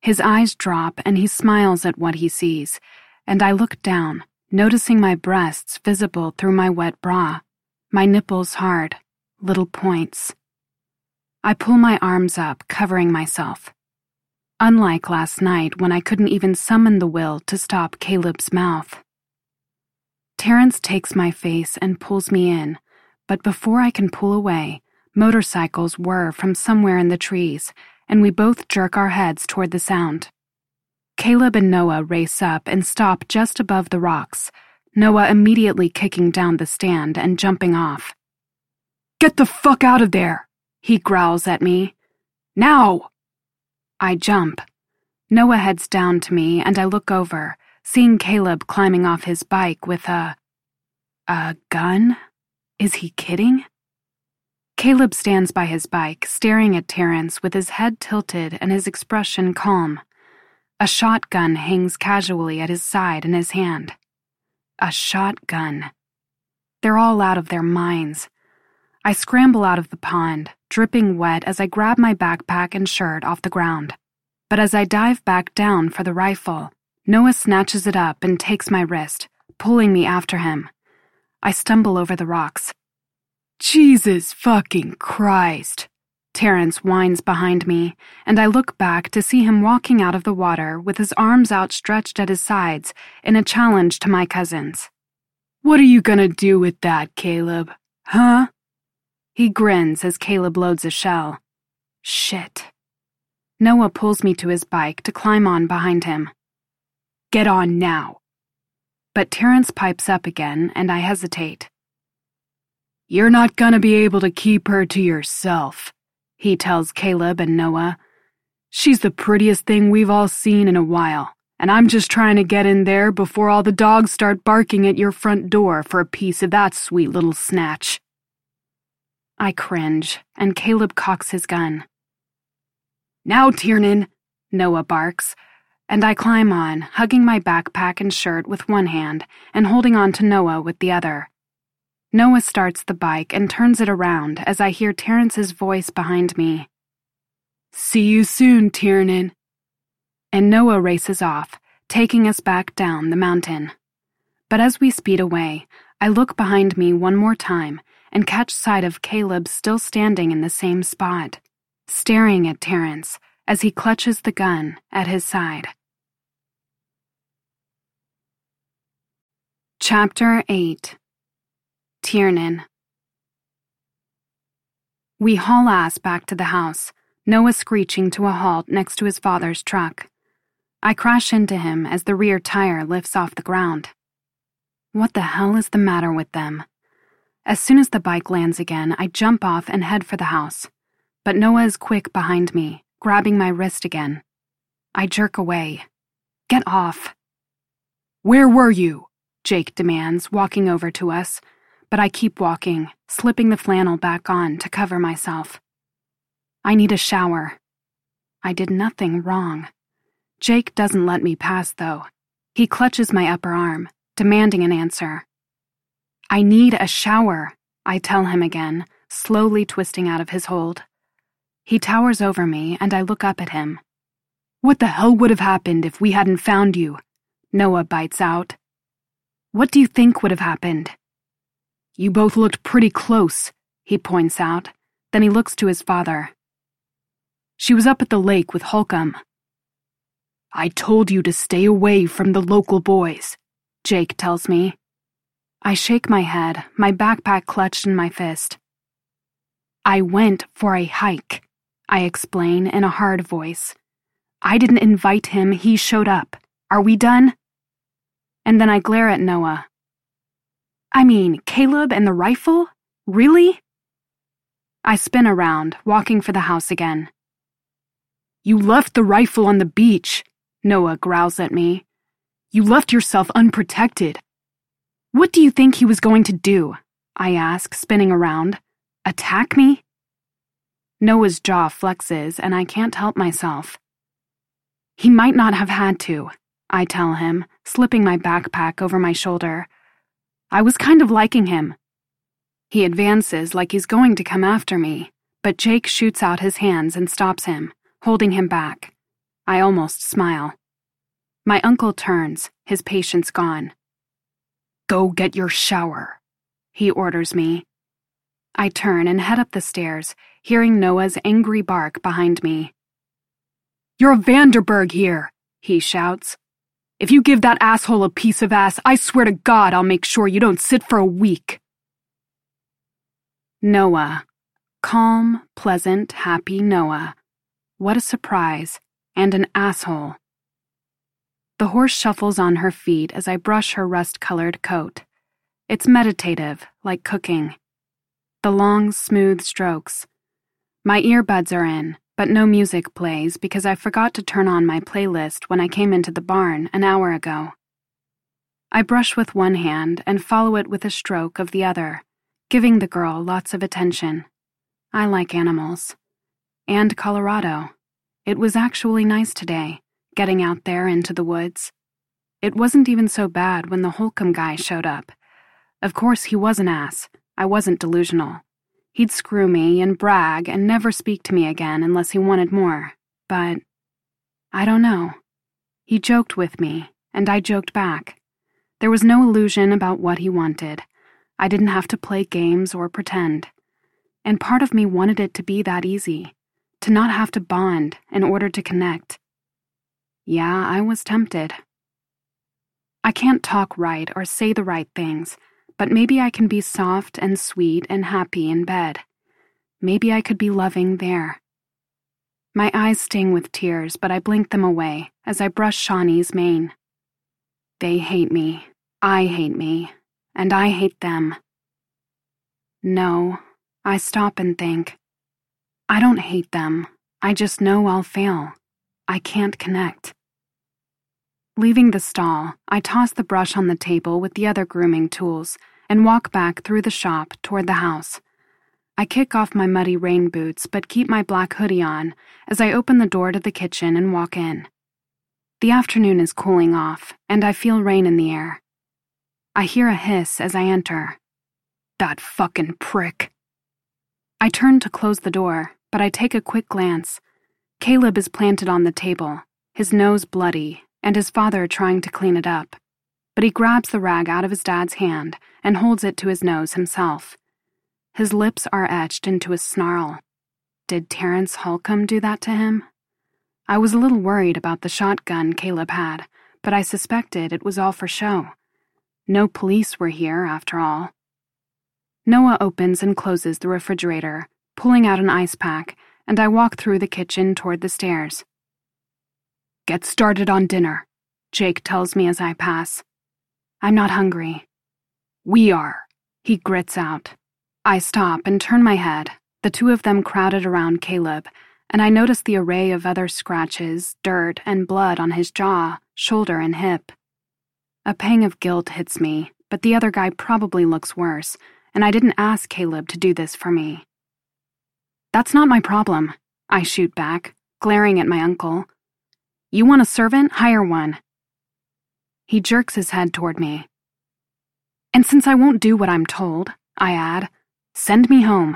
His eyes drop and he smiles at what he sees, and I look down, noticing my breasts visible through my wet bra, my nipples hard, little points. I pull my arms up, covering myself. Unlike last night when I couldn't even summon the will to stop Caleb's mouth. Terrence takes my face and pulls me in, but before I can pull away, motorcycles whir from somewhere in the trees, and we both jerk our heads toward the sound. Caleb and Noah race up and stop just above the rocks, Noah immediately kicking down the stand and jumping off. "Get the fuck out of there!" he growls at me. "Now!" I jump. Noah heads down to me and I look over, seeing Caleb climbing off his bike with a gun? Is he kidding? Caleb stands by his bike, staring at Terrence with his head tilted and his expression calm. A shotgun hangs casually at his side in his hand. A shotgun. They're all out of their minds. I scramble out of the pond, dripping wet as I grab my backpack and shirt off the ground. But as I dive back down for the rifle, Noah snatches it up and takes my wrist, pulling me after him. I stumble over the rocks. "Jesus fucking Christ!" Terrence whines behind me, and I look back to see him walking out of the water with his arms outstretched at his sides in a challenge to my cousins. "What are you gonna do with that, Caleb? Huh?" He grins as Caleb loads a shell. Shit. Noah pulls me to his bike to climb on behind him. "Get on now." But Terrence pipes up again, and I hesitate. "You're not gonna be able to keep her to yourself," he tells Caleb and Noah. "She's the prettiest thing we've all seen in a while, and I'm just trying to get in there before all the dogs start barking at your front door for a piece of that sweet little snatch." I cringe, and Caleb cocks his gun. "Now, Tiernan," Noah barks, and I climb on, hugging my backpack and shirt with one hand and holding on to Noah with the other. Noah starts the bike and turns it around as I hear Terrence's voice behind me. "See you soon, Tiernan." And Noah races off, taking us back down the mountain. But as we speed away, I look behind me one more time and catch sight of Caleb still standing in the same spot, staring at Terrence as he clutches the gun at his side. Chapter 8. Tiernan. We haul ass back to the house, Noah screeching to a halt next to his father's truck. I crash into him as the rear tire lifts off the ground. What the hell is the matter with them? As soon as the bike lands again, I jump off and head for the house. But Noah is quick behind me, grabbing my wrist again. I jerk away. "Get off." "Where were you?" Jake demands, walking over to us. But I keep walking, slipping the flannel back on to cover myself. "I need a shower." I did nothing wrong. Jake doesn't let me pass, though. He clutches my upper arm, demanding an answer. "I need a shower," I tell him again, slowly twisting out of his hold. He towers over me, and I look up at him. "What the hell would have happened if we hadn't found you?" Noah bites out. "What do you think would have happened?" "You both looked pretty close," he points out. Then he looks to his father. "She was up at the lake with Holcomb." "I told you to stay away from the local boys," Jake tells me. I shake my head, my backpack clutched in my fist. "I went for a hike," I explain in a hard voice. "I didn't invite him, he showed up. Are we done?" And then I glare at Noah. "I mean, Caleb and the rifle? Really?" I spin around, walking for the house again. "You left the rifle on the beach," Noah growls at me. "You left yourself unprotected." "What do you think he was going to do?" I ask, spinning around. "Attack me?" Noah's jaw flexes, and I can't help myself. "He might not have had to," I tell him, slipping my backpack over my shoulder. "I was kind of liking him." He advances like he's going to come after me, but Jake shoots out his hands and stops him, holding him back. I almost smile. My uncle turns, his patience gone. "Go get your shower," he orders me. I turn and head up the stairs, hearing Noah's angry bark behind me. "You're a Vanderberg here," he shouts. "If you give that asshole a piece of ass, I swear to God I'll make sure you don't sit for a week." Noah. Calm, pleasant, happy Noah. What a surprise. And an asshole. The horse shuffles on her feet as I brush her rust-colored coat. It's meditative, like cooking. The long, smooth strokes. My earbuds are in, but no music plays because I forgot to turn on my playlist when I came into the barn an hour ago. I brush with one hand and follow it with a stroke of the other, giving the girl lots of attention. I like animals. And Colorado. It was actually nice today, getting out there into the woods. It wasn't even so bad when the Holcomb guy showed up. Of course, he was an ass. I wasn't delusional. He'd screw me and brag and never speak to me again unless he wanted more. But I don't know. He joked with me, and I joked back. There was no illusion about what he wanted. I didn't have to play games or pretend. And part of me wanted it to be that easy, to not have to bond in order to connect. Yeah, I was tempted. I can't talk right or say the right things, but maybe I can be soft and sweet and happy in bed. Maybe I could be loving there. My eyes sting with tears, but I blink them away as I brush Shawnee's mane. They hate me, I hate me, and I hate them. No, I stop and think. I don't hate them, I just know I'll fail. I can't connect. Leaving the stall, I toss the brush on the table with the other grooming tools and walk back through the shop toward the house. I kick off my muddy rain boots but keep my black hoodie on as I open the door to the kitchen and walk in. The afternoon is cooling off, and I feel rain in the air. I hear a hiss as I enter. That fucking prick. I turn to close the door, but I take a quick glance. Caleb is planted on the table, his nose bloody, and his father trying to clean it up. But he grabs the rag out of his dad's hand and holds it to his nose himself. His lips are etched into a snarl. Did Terrence Holcomb do that to him? I was a little worried about the shotgun Caleb had, but I suspected it was all for show. No police were here, after all. Noah opens and closes the refrigerator, pulling out an ice pack, and I walk through the kitchen toward the stairs. Get started on dinner, Jake tells me as I pass. I'm not hungry. We are, he grits out. I stop and turn my head, the two of them crowded around Caleb, and I notice the array of other scratches, dirt, and blood on his jaw, shoulder, and hip. A pang of guilt hits me, but the other guy probably looks worse, and I didn't ask Caleb to do this for me. That's not my problem, I shoot back, glaring at my uncle. You want a servant? Hire one. He jerks his head toward me. And since I won't do what I'm told, I add, send me home.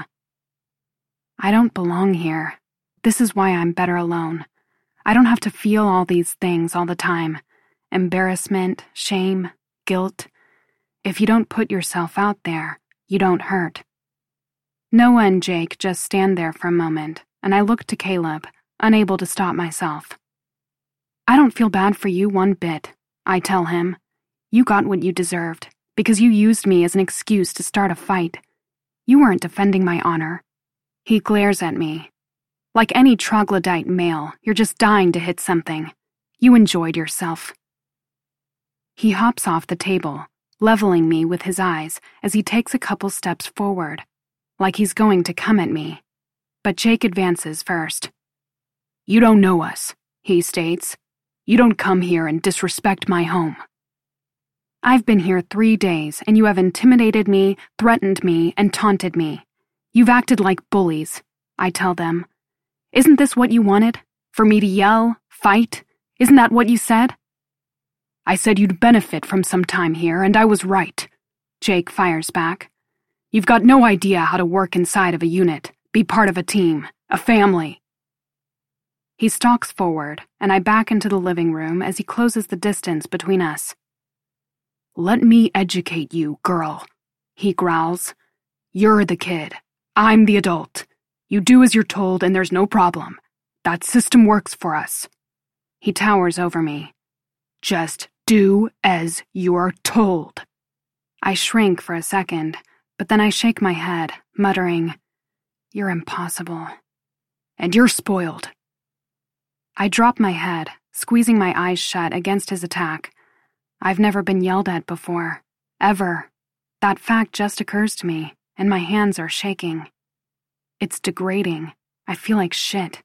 I don't belong here. This is why I'm better alone. I don't have to feel all these things all the time. Embarrassment, shame, guilt. If you don't put yourself out there, you don't hurt. Noah and Jake just stand there for a moment, and I look to Caleb, unable to stop myself. I don't feel bad for you one bit, I tell him. You got what you deserved, because you used me as an excuse to start a fight. You weren't defending my honor. He glares at me. Like any troglodyte male, you're just dying to hit something. You enjoyed yourself. He hops off the table, leveling me with his eyes as he takes a couple steps forward, like he's going to come at me. But Jake advances first. You don't know us, he states. You don't come here and disrespect my home. I've been here 3 days, and you have intimidated me, threatened me, and taunted me. You've acted like bullies, I tell them. Isn't this what you wanted? For me to yell, fight? Isn't that what you said? I said you'd benefit from some time here, and I was right, Jake fires back. You've got no idea how to work inside of a unit, be part of a team, a family. He stalks forward, and I back into the living room as he closes the distance between us. "Let me educate you, girl," he growls. "You're the kid. I'm the adult. You do as you're told and there's no problem. That system works for us." He towers over me. "Just do as you're told." I shrink for a second, but then I shake my head, muttering, "You're impossible. And you're spoiled." I drop my head, squeezing my eyes shut against his attack. I've never been yelled at before. Ever. That fact just occurs to me, and my hands are shaking. It's degrading. I feel like shit.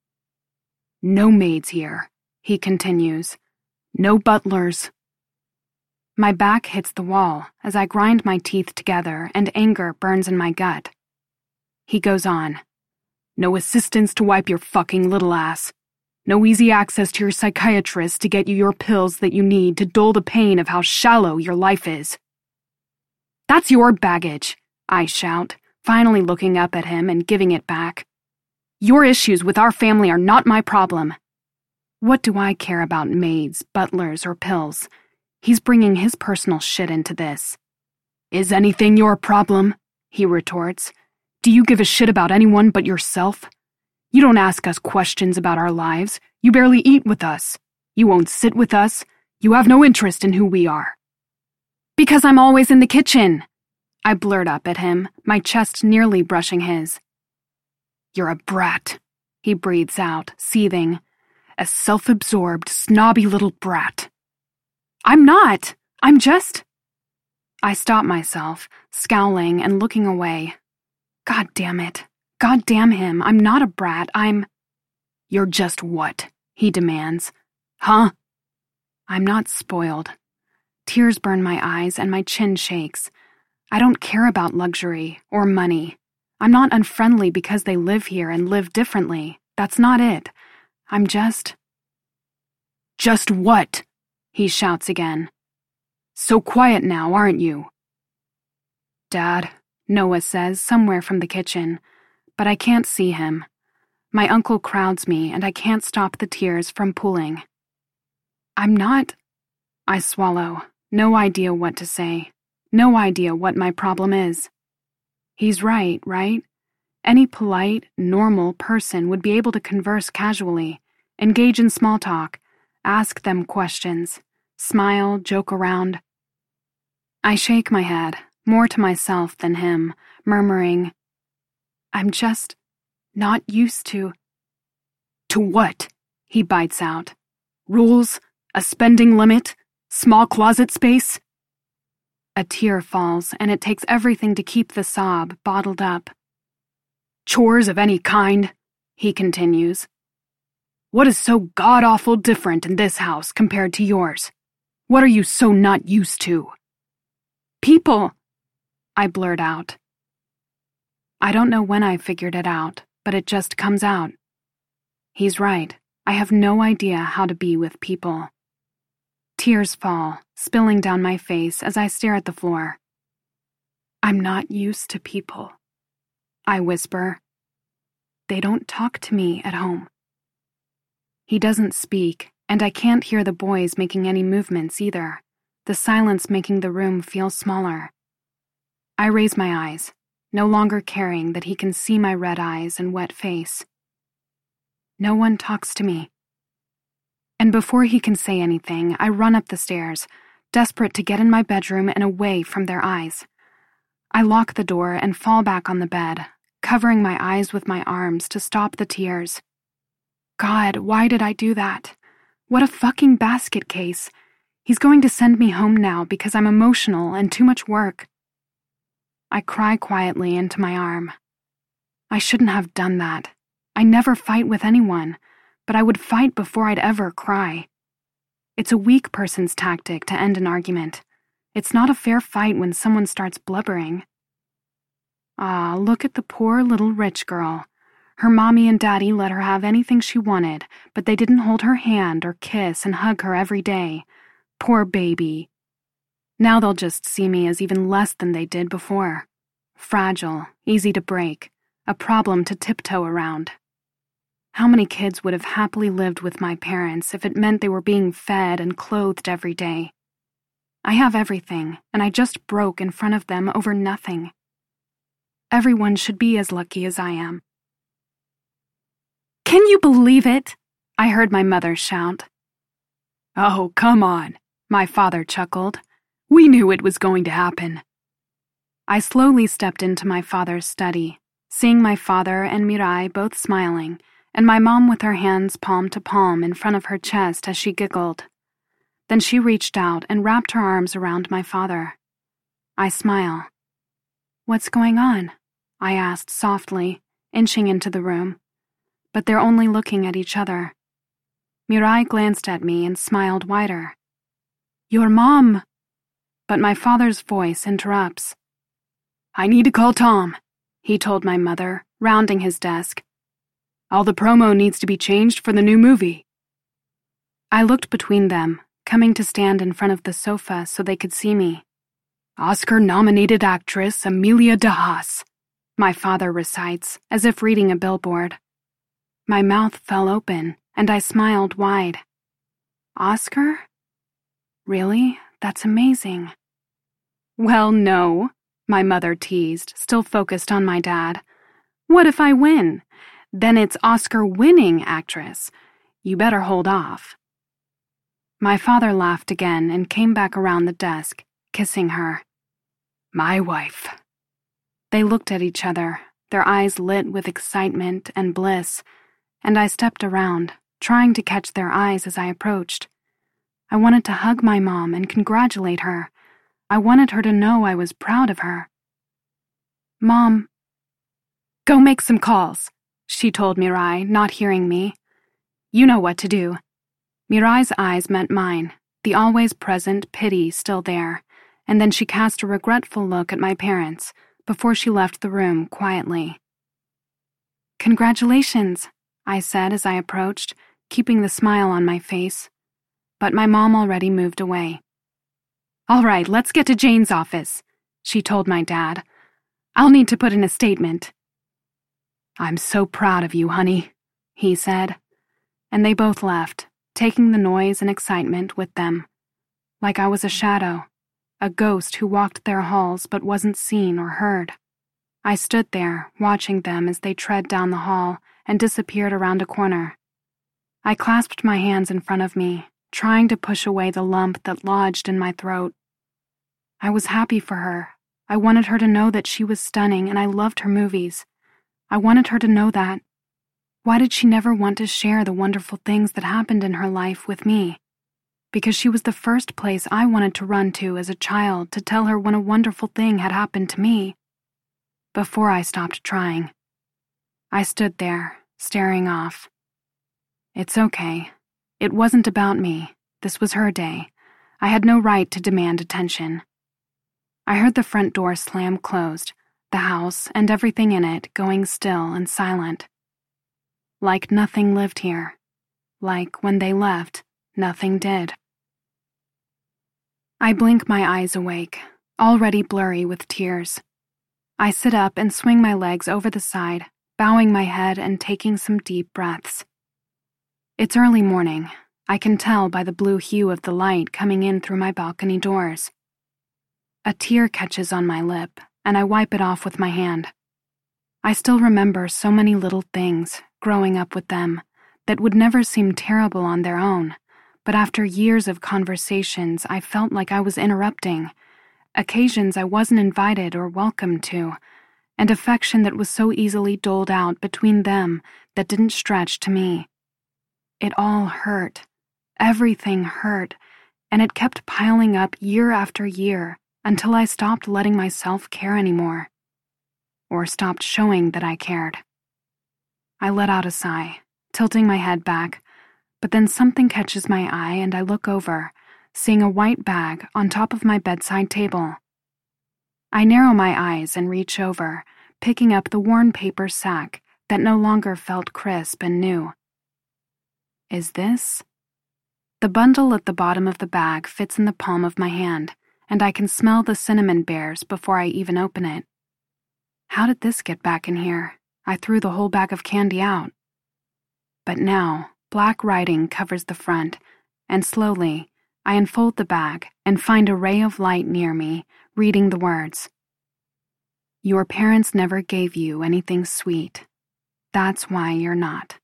"No maids here," he continues. "No butlers." My back hits the wall as I grind my teeth together and anger burns in my gut. He goes on. "No assistants to wipe your fucking little ass. No easy access to your psychiatrist to get you your pills that you need to dull the pain of how shallow your life is." "That's your baggage," I shout, finally looking up at him and giving it back. "Your issues with our family are not my problem." What do I care about maids, butlers, or pills? He's bringing his personal shit into this. "Is anything your problem?" he retorts. "Do you give a shit about anyone but yourself? You don't ask us questions about our lives. You barely eat with us. You won't sit with us. You have no interest in who we are." "Because I'm always in the kitchen," I blurt up at him, my chest nearly brushing his. "You're a brat," he breathes out, seething. "A self-absorbed, snobby little brat." "I'm not. I'm just—" I stop myself, scowling and looking away. God damn it. God damn him. I'm not a brat. "You're just what?" he demands. "Huh?" I'm not spoiled. Tears burn my eyes and my chin shakes. I don't care about luxury or money. I'm not unfriendly because they live here and live differently. That's not it. I'm just... "Just what?" he shouts again. "So quiet now, aren't you?" "Dad," Noah says somewhere from the kitchen, but I can't see him. My uncle crowds me and I can't stop the tears from pooling. "I'm not..." I swallow, no idea what to say, no idea what my problem is. He's right? Any polite, normal person would be able to converse casually, engage in small talk, ask them questions, smile, joke around. I shake my head, more to myself than him, murmuring, "I'm just not used to..." "To what?" he bites out. "Rules? A spending limit? Small closet space?" A tear falls, and it takes everything to keep the sob bottled up. "Chores of any kind?" he continues. "What is so god-awful different in this house compared to yours? What are you so not used to?" "People," I blurt out. I don't know when I figured it out, but it just comes out. He's right. I have no idea how to be with people. Tears fall, spilling down my face as I stare at the floor. "I'm not used to people," I whisper. "They don't talk to me at home." He doesn't speak, and I can't hear the boys making any movements either, the silence making the room feel smaller. I raise my eyes, no longer caring that he can see my red eyes and wet face. No one talks to me. And before he can say anything, I run up the stairs, desperate to get in my bedroom and away from their eyes. I lock the door and fall back on the bed, covering my eyes with my arms to stop the tears. God, why did I do that? What a fucking basket case. He's going to send me home now because I'm emotional and too much work. I cry quietly into my arm. I shouldn't have done that. I never fight with anyone, but I would fight before I'd ever cry. It's a weak person's tactic to end an argument. It's not a fair fight when someone starts blubbering. Ah, look at the poor little rich girl. Her mommy and daddy let her have anything she wanted, but they didn't hold her hand or kiss and hug her every day. Poor baby. Now they'll just see me as even less than they did before. Fragile, easy to break, a problem to tiptoe around. How many kids would have happily lived with my parents if it meant they were being fed and clothed every day? I have everything, and I just broke in front of them over nothing. Everyone should be as lucky as I am. "Can you believe it?" I heard my mother shout. "Oh, come on," my father chuckled. "We knew it was going to happen." I slowly stepped into my father's study, seeing my father and Mirai both smiling, and my mom with her hands palm to palm in front of her chest as she giggled. Then she reached out and wrapped her arms around my father. I smile. "What's going on?" I asked softly, inching into the room. But they're only looking at each other. Mirai glanced at me and smiled wider. "Your mom!" But my father's voice interrupts. "I need to call Tom," he told my mother, rounding his desk. "All the promo needs to be changed for the new movie." I looked between them, coming to stand in front of the sofa so they could see me. "Oscar-nominated actress Amelia de Haas," my father recites, as if reading a billboard. My mouth fell open, and I smiled wide. "Oscar? Really? That's amazing." "Well, no," my mother teased, still focused on my dad. "What if I win? Then it's Oscar-winning actress. You better hold off." My father laughed again and came back around the desk, kissing her. "My wife." They looked at each other, their eyes lit with excitement and bliss, and I stepped around, trying to catch their eyes as I approached. I wanted to hug my mom and congratulate her. I wanted her to know I was proud of her. "Mom." "Go make some calls," she told Mirai, not hearing me. "You know what to do." Mirai's eyes met mine, the always present pity still there, and then she cast a regretful look at my parents before she left the room quietly. "Congratulations," I said as I approached, keeping the smile on my face. But my mom already moved away. "All right, let's get to Jane's office," she told my dad. "I'll need to put in a statement." "I'm so proud of you, honey," he said. And they both left, taking the noise and excitement with them. Like I was a shadow, a ghost who walked their halls but wasn't seen or heard. I stood there, watching them as they tread down the hall and disappeared around a corner. I clasped my hands in front of me, trying to push away the lump that lodged in my throat. I was happy for her. I wanted her to know that she was stunning and I loved her movies. I wanted her to know that. Why did she never want to share the wonderful things that happened in her life with me? Because she was the first place I wanted to run to as a child to tell her when a wonderful thing had happened to me. Before I stopped trying. I stood there, staring off. It's okay. It wasn't about me. This was her day. I had no right to demand attention. I heard the front door slam closed, the house and everything in it going still and silent. Like nothing lived here. Like when they left, nothing did. I blink my eyes awake, already blurry with tears. I sit up and swing my legs over the side, bowing my head and taking some deep breaths. It's early morning. I can tell by the blue hue of the light coming in through my balcony doors. A tear catches on my lip, and I wipe it off with my hand. I still remember so many little things, growing up with them, that would never seem terrible on their own, but after years of conversations, I felt like I was interrupting, occasions I wasn't invited or welcomed to, and affection that was so easily doled out between them that didn't stretch to me. It all hurt. Everything hurt, and it kept piling up year after year until I stopped letting myself care anymore, or stopped showing that I cared. I let out a sigh, tilting my head back, but then something catches my eye and I look over, seeing a white bag on top of my bedside table. I narrow my eyes and reach over, picking up the worn paper sack that no longer felt crisp and new. Is this? The bundle at the bottom of the bag fits in the palm of my hand, and I can smell the cinnamon bears before I even open it. How did this get back in here? I threw the whole bag of candy out. but now black writing covers the front, and slowly I unfold the bag and find a ray of light near me, reading the words. Your parents never gave you anything sweet. That's why you're not.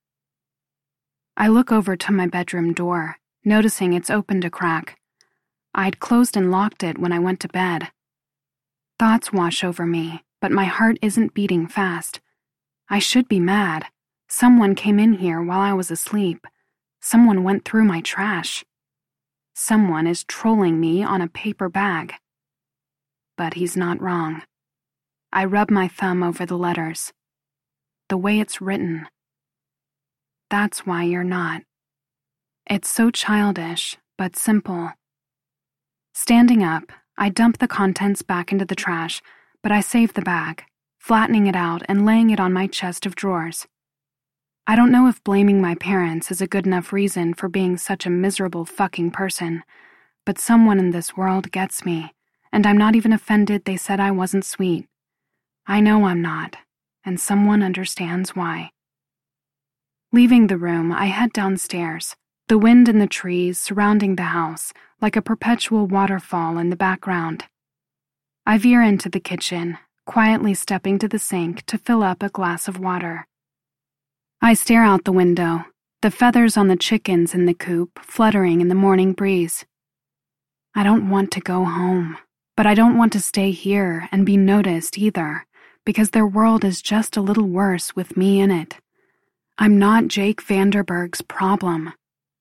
I look over to my bedroom door, noticing it's opened a crack. I'd closed and locked it when I went to bed. Thoughts wash over me, but my heart isn't beating fast. I should be mad. Someone came in here while I was asleep. Someone went through my trash. Someone is trolling me on a paper bag. But he's not wrong. I rub my thumb over the letters. The way it's written. That's why you're not. It's so childish, but simple. Standing up, I dump the contents back into the trash, but I save the bag, flattening it out and laying it on my chest of drawers. I don't know if blaming my parents is a good enough reason for being such a miserable fucking person, but someone in this world gets me, and I'm not even offended they said I wasn't sweet. I know I'm not, and someone understands why. Leaving the room, I head downstairs, the wind in the trees surrounding the house like a perpetual waterfall in the background. I veer into the kitchen, quietly stepping to the sink to fill up a glass of water. I stare out the window, the feathers on the chickens in the coop fluttering in the morning breeze. I don't want to go home, but I don't want to stay here and be noticed either, because their world is just a little worse with me in it. I'm not Jake Vanderberg's problem.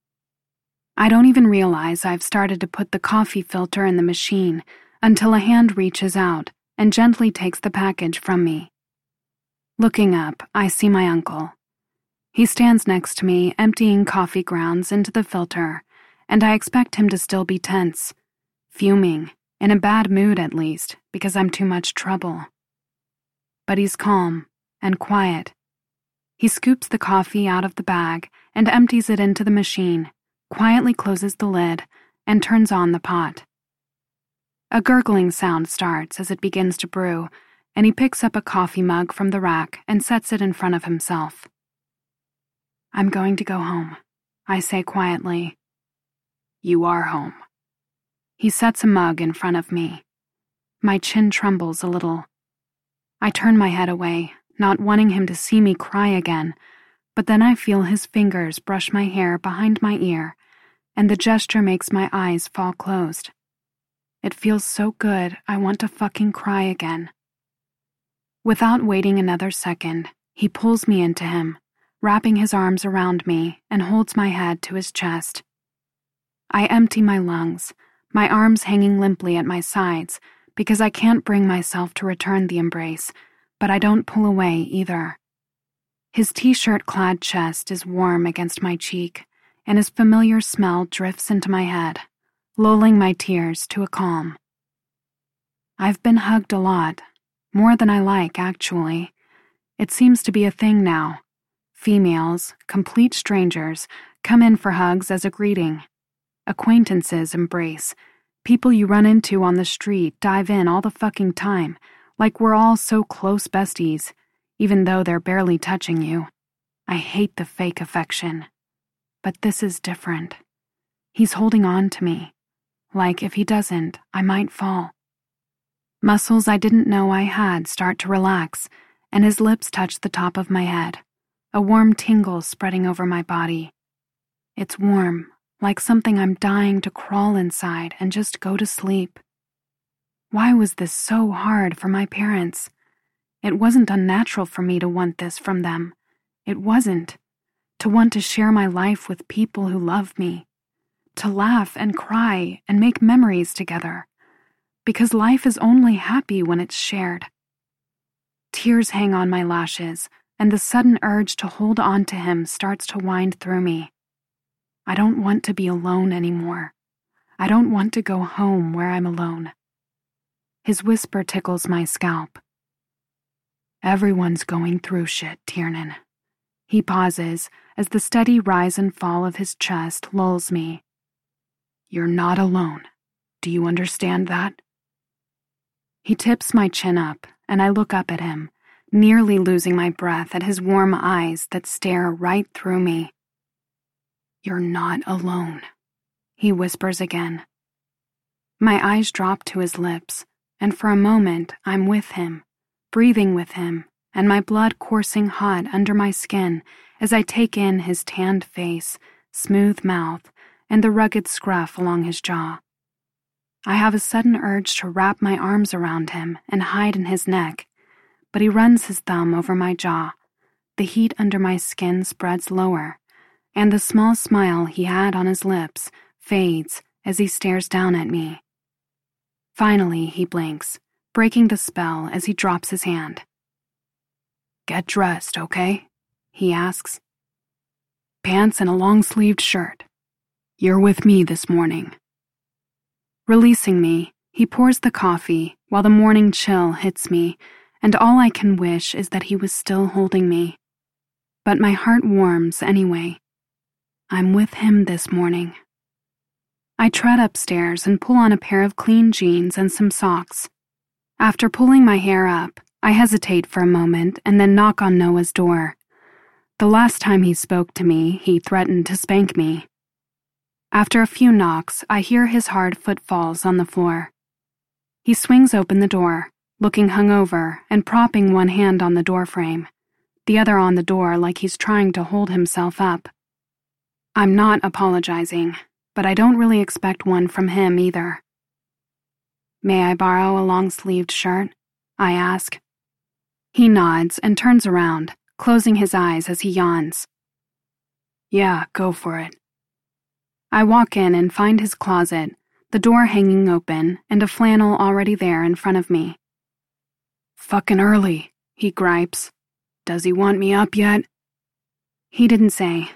I don't even realize I've started to put the coffee filter in the machine until a hand reaches out and gently takes the package from me. Looking up, I see my uncle. He stands next to me, emptying coffee grounds into the filter, and I expect him to still be tense, fuming, in a bad mood at least, because I'm too much trouble. But he's calm and quiet. He scoops the coffee out of the bag and empties it into the machine, quietly closes the lid, and turns on the pot. A gurgling sound starts as it begins to brew, and he picks up a coffee mug from the rack and sets it in front of himself. I'm going to go home, I say quietly. You are home. He sets a mug in front of me. My chin trembles a little. I turn my head away, not wanting him to see me cry again, but then I feel his fingers brush my hair behind my ear, and the gesture makes my eyes fall closed. It feels so good, I want to fucking cry again. Without waiting another second, he pulls me into him, wrapping his arms around me and holds my head to his chest. I empty my lungs, my arms hanging limply at my sides, because I can't bring myself to return the embrace, but I don't pull away either. His t-shirt-clad chest is warm against my cheek, and his familiar smell drifts into my head, lulling my tears to a calm. I've been hugged a lot, more than I like, actually. It seems to be a thing now. Females, complete strangers, come in for hugs as a greeting. Acquaintances embrace. People you run into on the street dive in all the fucking time, like we're all so close besties, even though they're barely touching you. I hate the fake affection. But this is different. He's holding on to me. Like if he doesn't, I might fall. Muscles I didn't know I had start to relax, and his lips touch the top of my head, a warm tingle spreading over my body. It's warm, like something I'm dying to crawl inside and just go to sleep. Why was this so hard for my parents? It wasn't unnatural for me to want this from them. It wasn't. To want to share my life with people who love me. To laugh and cry and make memories together. Because life is only happy when it's shared. Tears hang on my lashes, and the sudden urge to hold on to him starts to wind through me. I don't want to be alone anymore. I don't want to go home where I'm alone. His whisper tickles my scalp. Everyone's going through shit, Tiernan. He pauses as the steady rise and fall of his chest lulls me. You're not alone. Do you understand that? He tips my chin up, and I look up at him, nearly losing my breath at his warm eyes that stare right through me. "You're not alone," he whispers again. My eyes drop to his lips, and for a moment I'm with him, breathing with him, and my blood coursing hot under my skin as I take in his tanned face, smooth mouth, and the rugged scruff along his jaw. I have a sudden urge to wrap my arms around him and hide in his neck, but he runs his thumb over my jaw. The heat under my skin spreads lower, and the small smile he had on his lips fades as he stares down at me. Finally, he blinks, breaking the spell as he drops his hand. "Get dressed, okay?" he asks. "Pants and a long-sleeved shirt. You're with me this morning." Releasing me, he pours the coffee while the morning chill hits me, and all I can wish is that he was still holding me. But my heart warms anyway. I'm with him this morning. I tread upstairs and pull on a pair of clean jeans and some socks. After pulling my hair up, I hesitate for a moment and then knock on Noah's door. The last time he spoke to me, he threatened to spank me. After a few knocks, I hear his hard footfalls on the floor. He swings open the door, looking hungover and propping one hand on the doorframe, the other on the door like he's trying to hold himself up. I'm not apologizing, but I don't really expect one from him either. "May I borrow a long-sleeved shirt?" I ask. He nods and turns around, closing his eyes as he yawns. "Yeah, go for it." I walk in and find his closet, the door hanging open, and a flannel already there in front of me. "Fucking early," he gripes. "Does he want me up yet?" He didn't say.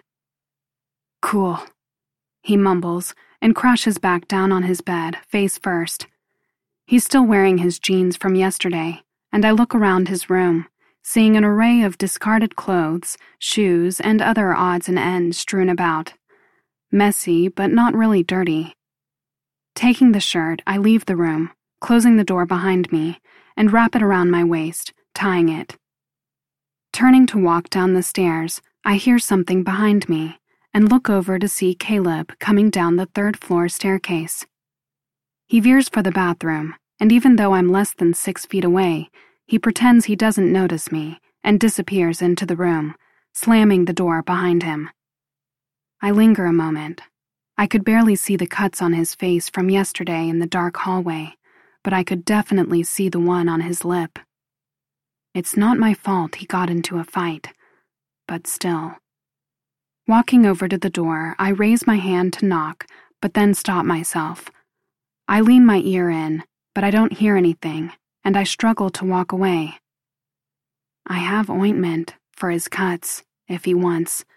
"Cool," he mumbles and crashes back down on his bed, face first. He's still wearing his jeans from yesterday, and I look around his room, seeing an array of discarded clothes, shoes, and other odds and ends strewn about. Messy, but not really dirty. Taking the shirt, I leave the room, closing the door behind me, and wrap it around my waist, tying it. Turning to walk down the stairs, I hear something behind me, and look over to see Caleb coming down the third-floor staircase. He veers for the bathroom, and even though I'm less than 6 feet away, he pretends he doesn't notice me and disappears into the room, slamming the door behind him. I linger a moment. I could barely see the cuts on his face from yesterday in the dark hallway, but I could definitely see the one on his lip. It's not my fault he got into a fight, but still. Walking over to the door, I raise my hand to knock, but then stop myself. I lean my ear in, but I don't hear anything, and I struggle to walk away. I have ointment for his cuts, if he wants.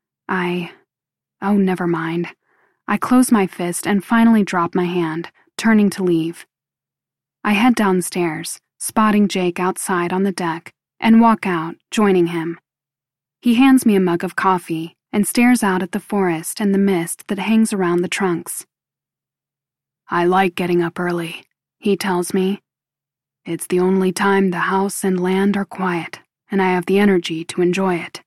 Oh, never mind. I close my fist and finally drop my hand, turning to leave. I head downstairs, spotting Jake outside on the deck, and walk out, joining him. He hands me a mug of coffee and stares out at the forest and the mist that hangs around the trunks. "I like getting up early," he tells me. "It's the only time the house and land are quiet, and I have the energy to enjoy it."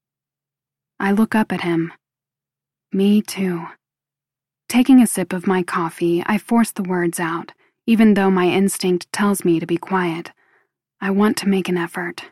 I look up at him. Me too. Taking a sip of my coffee, I force the words out, even though my instinct tells me to be quiet. I want to make an effort.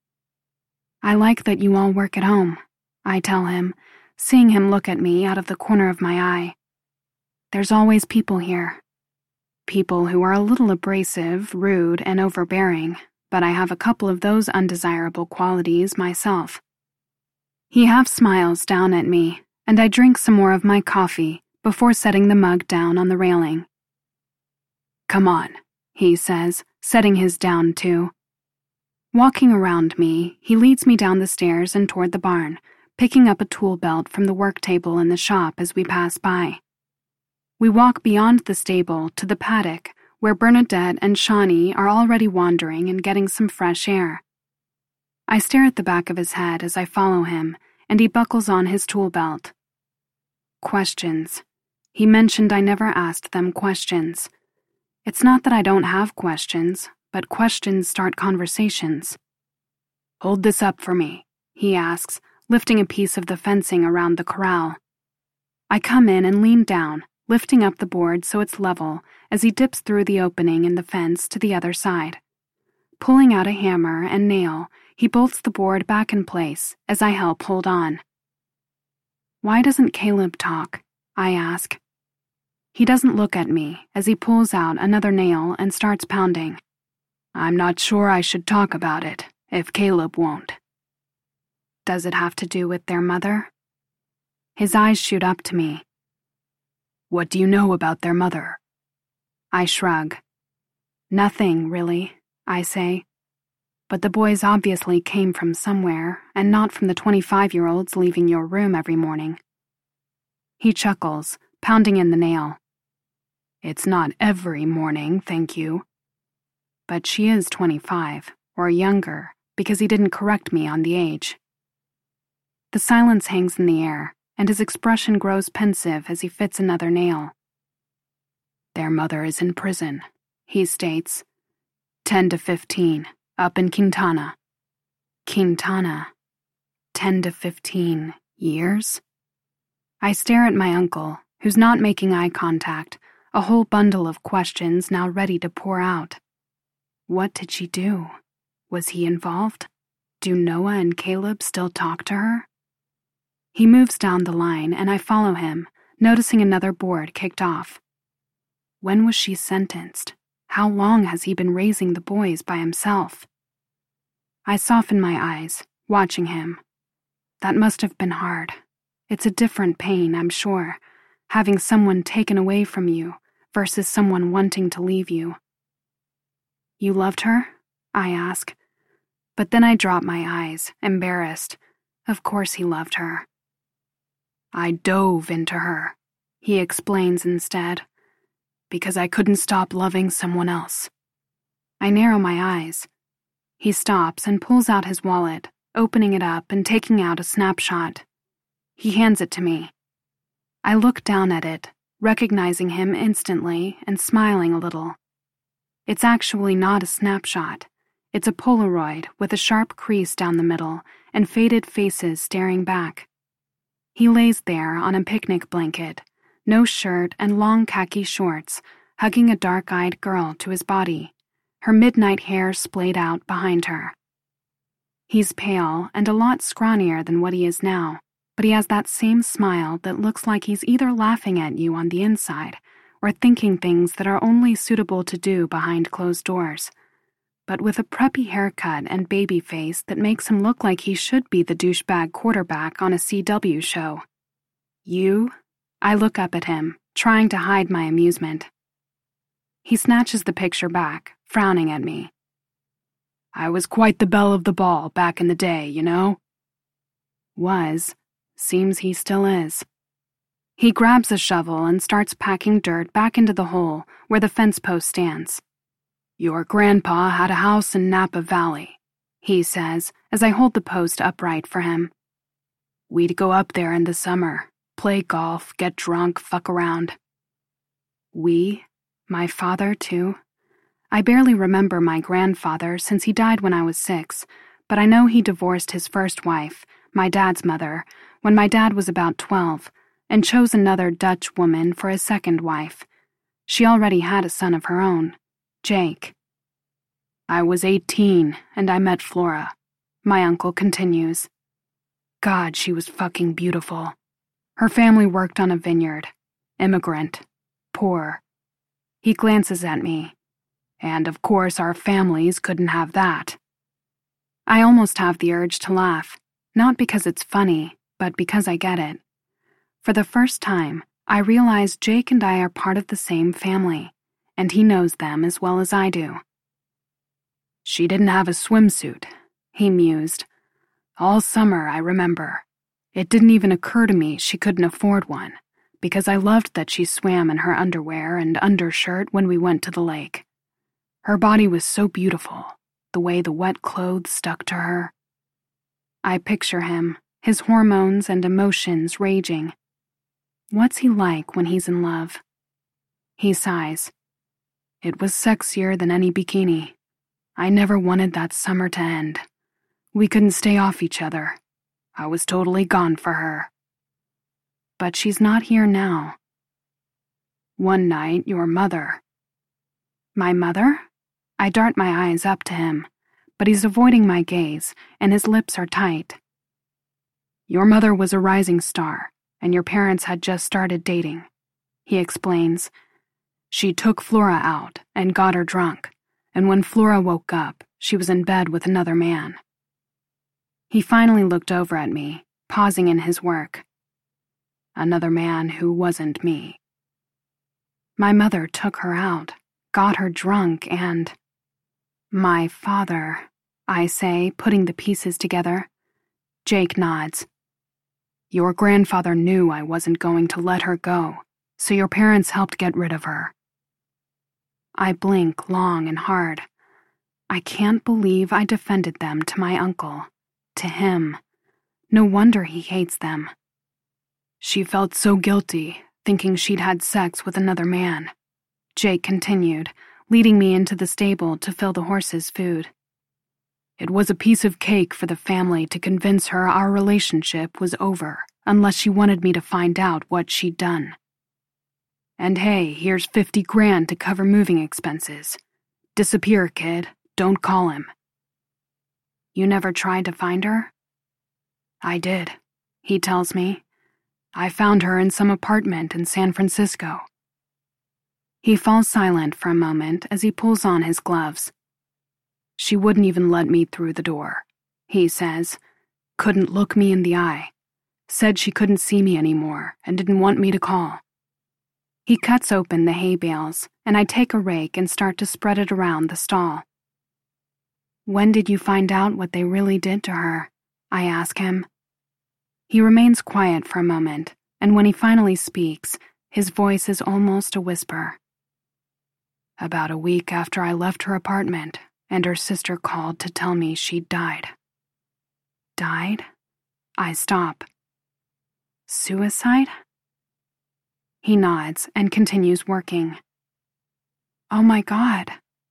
"I like that you all work at home," I tell him, seeing him look at me out of the corner of my eye. "There's always people here. People who are a little abrasive, rude, and overbearing, but I have a couple of those undesirable qualities myself." He half smiles down at me, and I drink some more of my coffee before setting the mug down on the railing. "Come on," he says, setting his down too. Walking around me, he leads me down the stairs and toward the barn, picking up a tool belt from the work table in the shop as we pass by. We walk beyond the stable to the paddock, where Bernadette and Shawnee are already wandering and getting some fresh air. I stare at the back of his head as I follow him, and he buckles on his tool belt. Questions. He mentioned I never asked them questions. It's not that I don't have questions, but questions start conversations. Hold this up for me, he asks, lifting a piece of the fencing around the corral. I come in and lean down, lifting up the board so it's level as he dips through the opening in the fence to the other side. Pulling out a hammer and nail, he bolts the board back in place as I help hold on. Why doesn't Caleb talk? I ask. He doesn't look at me as he pulls out another nail and starts pounding. I'm not sure I should talk about it, if Caleb won't. Does it have to do with their mother? His eyes shoot up to me. What do you know about their mother? I shrug. Nothing, really, I say. But the boys obviously came from somewhere, and not from the 25-year-olds leaving your room every morning. He chuckles, pounding in the nail. It's not every morning, thank you. But she is 25, or younger, because he didn't correct me on the age. The silence hangs in the air, and his expression grows pensive as he fits another nail. Their mother is in prison, he states. 10 to 15. Up in Quintana. Quintana. 10 to 15 years? I stare at my uncle, who's not making eye contact, a whole bundle of questions now ready to pour out. What did she do? Was he involved? Do Noah and Caleb still talk to her? He moves down the line and I follow him, noticing another board kicked off. When was she sentenced? How long has he been raising the boys by himself? I soften my eyes, watching him. That must have been hard. It's a different pain, I'm sure, having someone taken away from you versus someone wanting to leave you. You loved her? I ask. But then I drop my eyes, embarrassed. Of course he loved her. I dove into her, he explains instead, because I couldn't stop loving someone else. I narrow my eyes. He stops and pulls out his wallet, opening it up and taking out a snapshot. He hands it to me. I look down at it, recognizing him instantly and smiling a little. It's actually not a snapshot. It's a Polaroid with a sharp crease down the middle and faded faces staring back. He lays there on a picnic blanket, no shirt and long khaki shorts, hugging a dark-eyed girl to his body, her midnight hair splayed out behind her. He's pale and a lot scrawnier than what he is now, but he has that same smile that looks like he's either laughing at you on the inside or thinking things that are only suitable to do behind closed doors, but with a preppy haircut and baby face that makes him look like he should be the douchebag quarterback on a CW show. You? I look up at him, trying to hide my amusement. He snatches the picture back, frowning at me. I was quite the belle of the ball back in the day, you know? Was. Seems he still is. He grabs a shovel and starts packing dirt back into the hole where the fence post stands. Your grandpa had a house in Napa Valley, he says as I hold the post upright for him. We'd go up there in the summer, play golf, get drunk, fuck around. We? My father, too? I barely remember my grandfather since he died when I was 6, but I know he divorced his first wife, my dad's mother, when my dad was about 12, and chose another Dutch woman for his second wife. She already had a son of her own, Jake. I was 18, and I met Flora, my uncle continues. God, she was fucking beautiful. Her family worked on a vineyard. Immigrant. Poor. He glances at me. And of course our families couldn't have that. I almost have the urge to laugh, not because it's funny, but because I get it. For the first time, I realize Jake and I are part of the same family, and he knows them as well as I do. She didn't have a swimsuit, he mused. All summer, I remember. It didn't even occur to me she couldn't afford one, because I loved that she swam in her underwear and undershirt when we went to the lake. Her body was so beautiful, the way the wet clothes stuck to her. I picture him, his hormones and emotions raging. What's he like when he's in love? He sighs. It was sexier than any bikini. I never wanted that summer to end. We couldn't stay off each other. I was totally gone for her. But she's not here now. One night, your mother. My mother? I dart my eyes up to him, but he's avoiding my gaze, and his lips are tight. Your mother was a rising star, and your parents had just started dating, he explains. She took Flora out and got her drunk, and when Flora woke up, she was in bed with another man. He finally looked over at me, pausing in his work. Another man who wasn't me. My mother took her out, got her drunk, and... My father, I say, putting the pieces together. Jake nods. Your grandfather knew I wasn't going to let her go, so your parents helped get rid of her. I blink long and hard. I can't believe I defended them to my uncle, to him. No wonder he hates them. She felt so guilty, thinking she'd had sex with another man. Jake continued, leading me into the stable to fill the horses' food. It was a piece of cake for the family to convince her our relationship was over unless she wanted me to find out what she'd done. And hey, here's 50 grand to cover moving expenses. Disappear, kid. Don't call him. You never tried to find her? I did, he tells me. I found her in some apartment in San Francisco. He falls silent for a moment as he pulls on his gloves. She wouldn't even let me through the door, he says. Couldn't look me in the eye. Said she couldn't see me anymore and didn't want me to call. He cuts open the hay bales, and I take a rake and start to spread it around the stall. When did you find out what they really did to her? I ask him. He remains quiet for a moment, and when he finally speaks, his voice is almost a whisper. About a week after I left her apartment, and her sister called to tell me she'd died. Died? I stop. Suicide? He nods and continues working. Oh my God.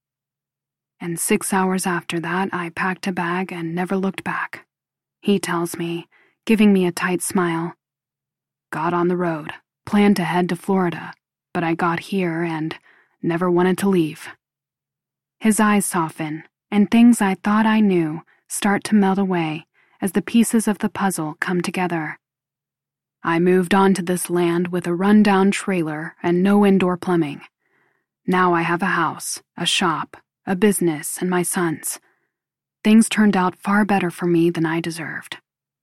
And 6 hours after that, I packed a bag and never looked back, he tells me, giving me a tight smile. Got on the road, planned to head to Florida, but I got here and never wanted to leave. His eyes soften, and things I thought I knew start to melt away as the pieces of the puzzle come together. I moved onto this land with a run-down trailer and no indoor plumbing. Now I have a house, a shop, a business, and my sons. Things turned out far better for me than I deserved.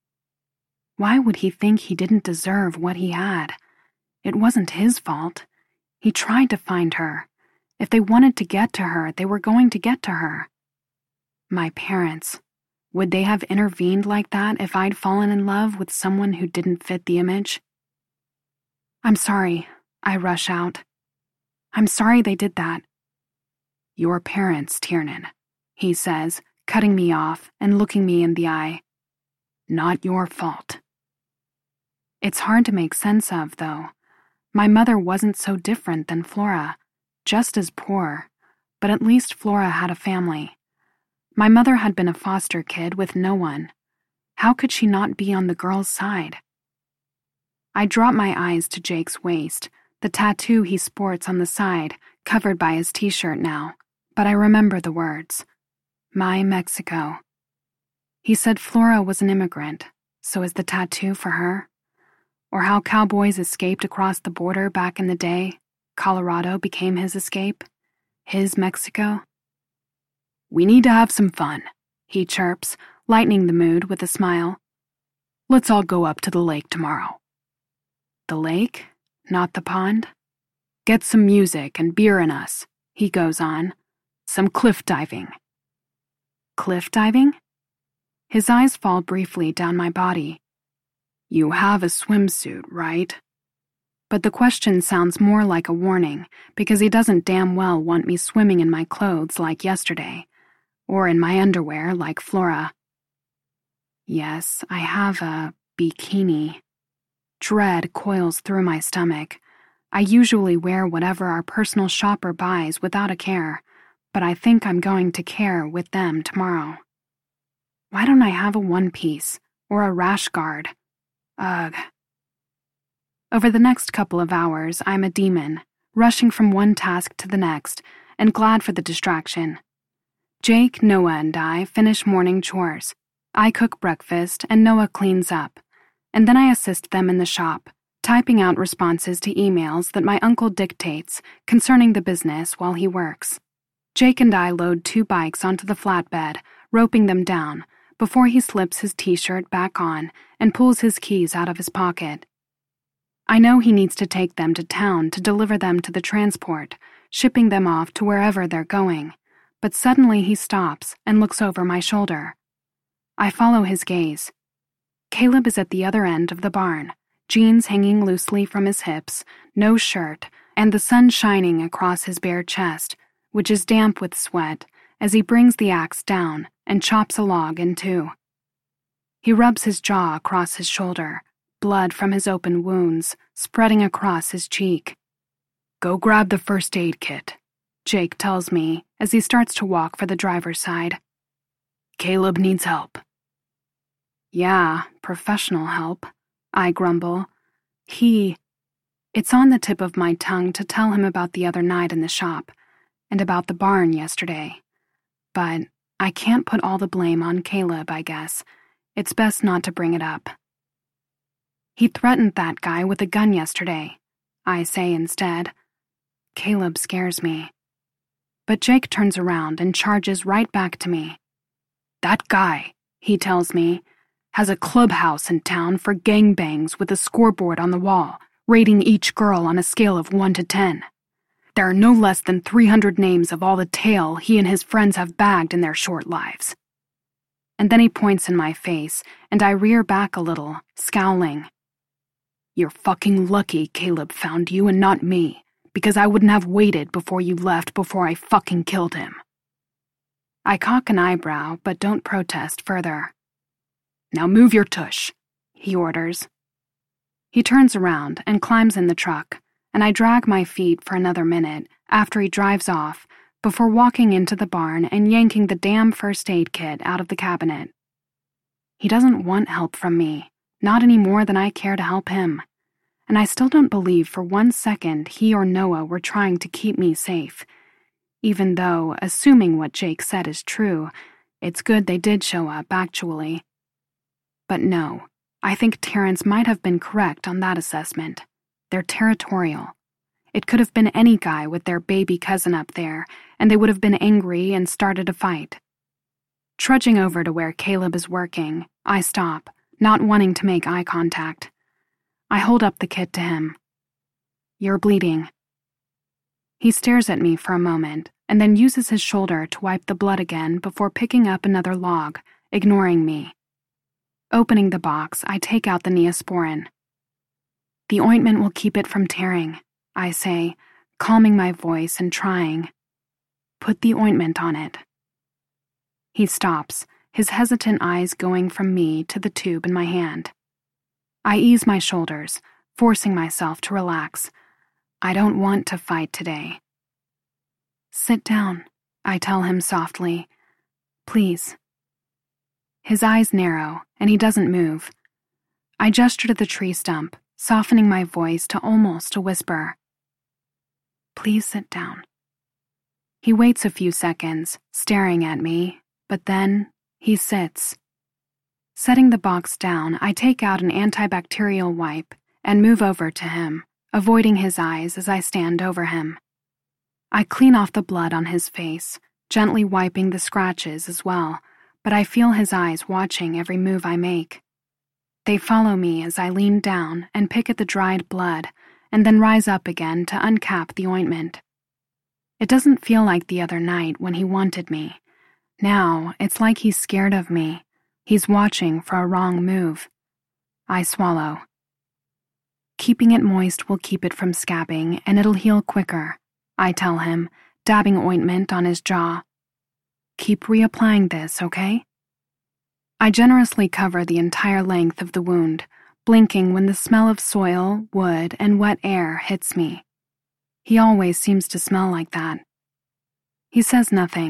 Why would he think he didn't deserve what he had? It wasn't his fault. He tried to find her. If they wanted to get to her, they were going to get to her. My parents, would they have intervened like that if I'd fallen in love with someone who didn't fit the image? I'm sorry, I rush out. I'm sorry they did that. Your parents, Tiernan, he says, cutting me off and looking me in the eye. Not your fault. It's hard to make sense of, though. My mother wasn't so different than Flora, just as poor, but at least Flora had a family. My mother had been a foster kid with no one. How could she not be on the girl's side? I drop my eyes to Jake's waist, the tattoo he sports on the side, covered by his t-shirt now, but I remember the words. My Mexico. He said Flora was an immigrant, so is the tattoo for her? Or how cowboys escaped across the border back in the day, Colorado became his escape, his Mexico? We need to have some fun, he chirps, lightening the mood with a smile. Let's all go up to the lake tomorrow. The lake, not the pond? Get some music and beer in us, he goes on. Some cliff diving. Cliff diving? His eyes fall briefly down my body. You have a swimsuit, right? But the question sounds more like a warning because he doesn't damn well want me swimming in my clothes like yesterday, or in my underwear like Flora. Yes, I have a bikini. Dread coils through my stomach. I usually wear whatever our personal shopper buys without a care, but I think I'm going to care with them tomorrow. Why don't I have a one-piece or a rash guard? Ugh. Over the next couple of hours, I'm a demon, rushing from one task to the next, and glad for the distraction. Jake, Noah, and I finish morning chores. I cook breakfast, and Noah cleans up. And then I assist them in the shop, typing out responses to emails that my uncle dictates concerning the business while he works. Jake and I load 2 bikes onto the flatbed, roping them down, before he slips his t-shirt back on and pulls his keys out of his pocket. I know he needs to take them to town to deliver them to the transport, shipping them off to wherever they're going, but suddenly he stops and looks over my shoulder. I follow his gaze. Caleb is at the other end of the barn, jeans hanging loosely from his hips, no shirt, and the sun shining across his bare chest, which is damp with sweat, as he brings the axe down and chops a log in 2. He rubs his jaw across his shoulder, blood from his open wounds spreading across his cheek. "Go grab the first aid kit," Jake tells me as he starts to walk for the driver's side. "Caleb needs help." "Yeah, professional help," I grumble. It's on the tip of my tongue to tell him about the other night in the shop, and about the barn yesterday. But I can't put all the blame on Caleb, I guess. It's best not to bring it up. "He threatened that guy with a gun yesterday," I say instead. Caleb scares me. But Jake turns around and charges right back to me. "That guy," he tells me, "has a clubhouse in town for gangbangs with a scoreboard on the wall, rating each girl on a scale of 1 to 10. There are no less than 300 names of all the tail he and his friends have bagged in their short lives." And then he points in my face, and I rear back a little, scowling. "You're fucking lucky Caleb found you and not me, because I wouldn't have waited before you left before I fucking killed him." I cock an eyebrow, but don't protest further. "Now move your tush," he orders. He turns around and climbs in the truck, and I drag my feet for another minute after he drives off before walking into the barn and yanking the damn first aid kit out of the cabinet. He doesn't want help from me, not any more than I care to help him, and I still don't believe for 1 second he or Noah were trying to keep me safe, even though, assuming what Jake said is true, it's good they did show up, actually. But no, I think Terrence might have been correct on that assessment. They're territorial. It could have been any guy with their baby cousin up there, and they would have been angry and started a fight. Trudging over to where Caleb is working, I stop, not wanting to make eye contact. I hold up the kit to him. "You're bleeding." He stares at me for a moment, and then uses his shoulder to wipe the blood again before picking up another log, ignoring me. Opening the box, I take out the Neosporin. "The ointment will keep it from tearing," I say, calming my voice and trying. "Put the ointment on it." He stops, his hesitant eyes going from me to the tube in my hand. I ease my shoulders, forcing myself to relax. I don't want to fight today. "Sit down," I tell him softly. "Please." His eyes narrow, and he doesn't move. I gesture to the tree stump, softening my voice to almost a whisper. "Please sit down." He waits a few seconds, staring at me, but then he sits. Setting the box down, I take out an antibacterial wipe and move over to him, avoiding his eyes as I stand over him. I clean off the blood on his face, gently wiping the scratches as well, but I feel his eyes watching every move I make. They follow me as I lean down and pick at the dried blood, and then rise up again to uncap the ointment. It doesn't feel like the other night when he wanted me. Now, it's like he's scared of me. He's watching for a wrong move. I swallow. "Keeping it moist will keep it from scabbing, and it'll heal quicker," I tell him, dabbing ointment on his jaw. "Keep reapplying this, okay?" I generously cover the entire length of the wound, blinking when the smell of soil, wood, and wet air hits me. He always seems to smell like that. He says nothing,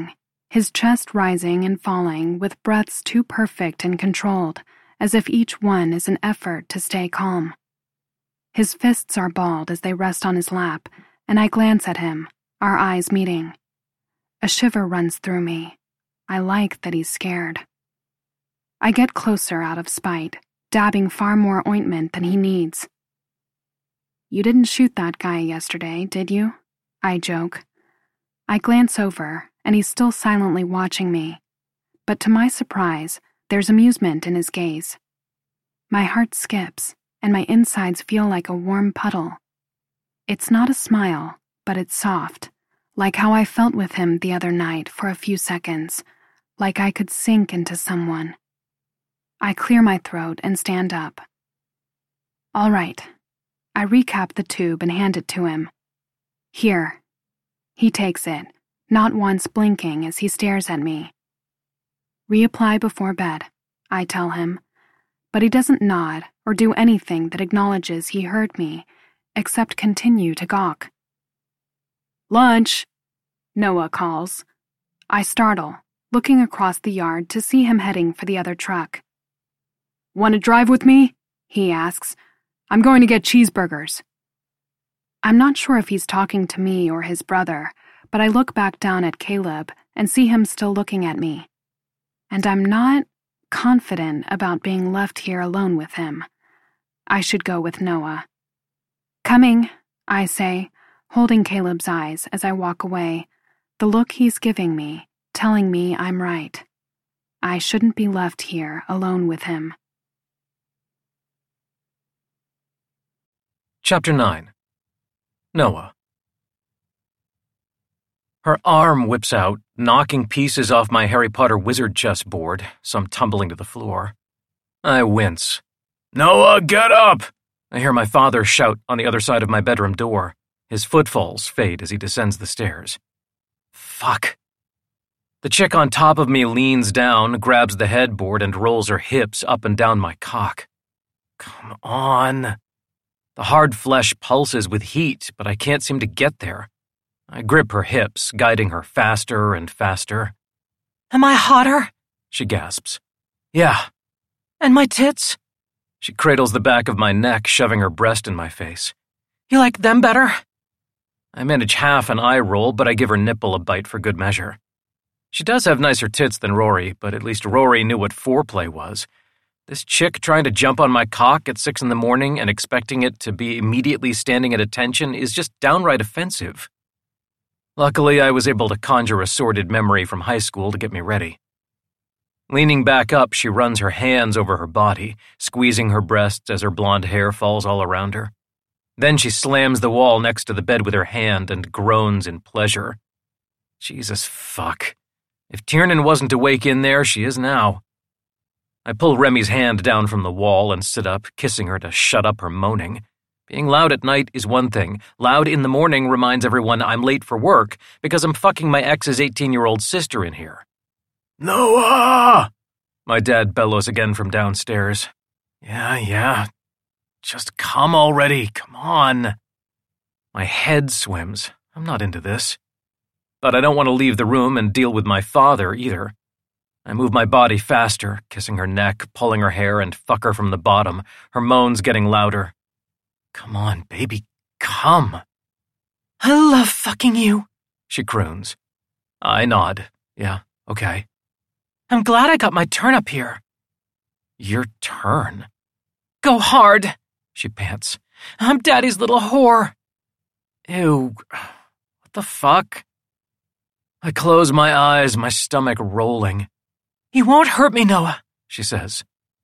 his chest rising and falling with breaths too perfect and controlled, as if each one is an effort to stay calm. His fists are balled as they rest on his lap, and I glance at him, our eyes meeting. A shiver runs through me. I like that he's scared. I get closer out of spite, dabbing far more ointment than he needs. "You didn't shoot that guy yesterday, did you?" I joke. I glance over, and he's still silently watching me. But to my surprise, there's amusement in his gaze. My heart skips, and my insides feel like a warm puddle. It's not a smile, but it's soft, like how I felt with him the other night for a few seconds, like I could sink into someone. I clear my throat and stand up. "All right." I recap the tube and hand it to him. "Here." He takes it, not once blinking as he stares at me. "Reapply before bed," I tell him, but he doesn't nod or do anything that acknowledges he heard me, except continue to gawk. "Lunch," Noah calls. I startle, looking across the yard to see him heading for the other truck. "Want to drive with me?" he asks. "I'm going to get cheeseburgers." I'm not sure if he's talking to me or his brother, but I look back down at Caleb and see him still looking at me. And I'm not confident about being left here alone with him. I should go with Noah. "Coming," I say, holding Caleb's eyes as I walk away, the look he's giving me, telling me I'm right. I shouldn't be left here alone with him. Chapter 9. Noah. Her arm whips out, knocking pieces off my Harry Potter wizard chessboard, some tumbling to the floor. I wince. "Noah, get up!" I hear my father shout on the other side of my bedroom door. His footfalls fade as he descends the stairs. Fuck. The chick on top of me leans down, grabs the headboard, and rolls her hips up and down my cock. Come on. The hard flesh pulses with heat, but I can't seem to get there. I grip her hips, guiding her faster and faster. "Am I hotter?" she gasps. "Yeah." "And my tits?" She cradles the back of my neck, shoving her breast in my face. "You like them better?" I manage half an eye roll, but I give her nipple a bite for good measure. She does have nicer tits than Rory, but at least Rory knew what foreplay was. This chick trying to jump on my cock at 6 in the morning and expecting it to be immediately standing at attention is just downright offensive. Luckily, I was able to conjure a sordid memory from high school to get me ready. Leaning back up, she runs her hands over her body, squeezing her breasts as her blonde hair falls all around her. Then she slams the wall next to the bed with her hand and groans in pleasure. Jesus fuck. If Tiernan wasn't awake in there, she is now. I pull Remy's hand down from the wall and sit up, kissing her to shut up her moaning. Being loud at night is one thing. Loud in the morning reminds everyone I'm late for work because I'm fucking my ex's 18-year-old sister in here. "Noah!" My dad bellows again from downstairs. Yeah. Just come already, come on. My head swims. I'm not into this. But I don't want to leave the room and deal with my father either. I move my body faster, kissing her neck, pulling her hair, and fuck her from the bottom, her moans getting louder. "Come on, baby, come." "I love fucking you," she croons. I nod. Yeah, okay. "I'm glad I got my turn up here." "Your turn?" "Go hard," she pants. "I'm Daddy's little whore." Ew, what the fuck? I close my eyes, my stomach rolling. "You won't hurt me, Noah," she says.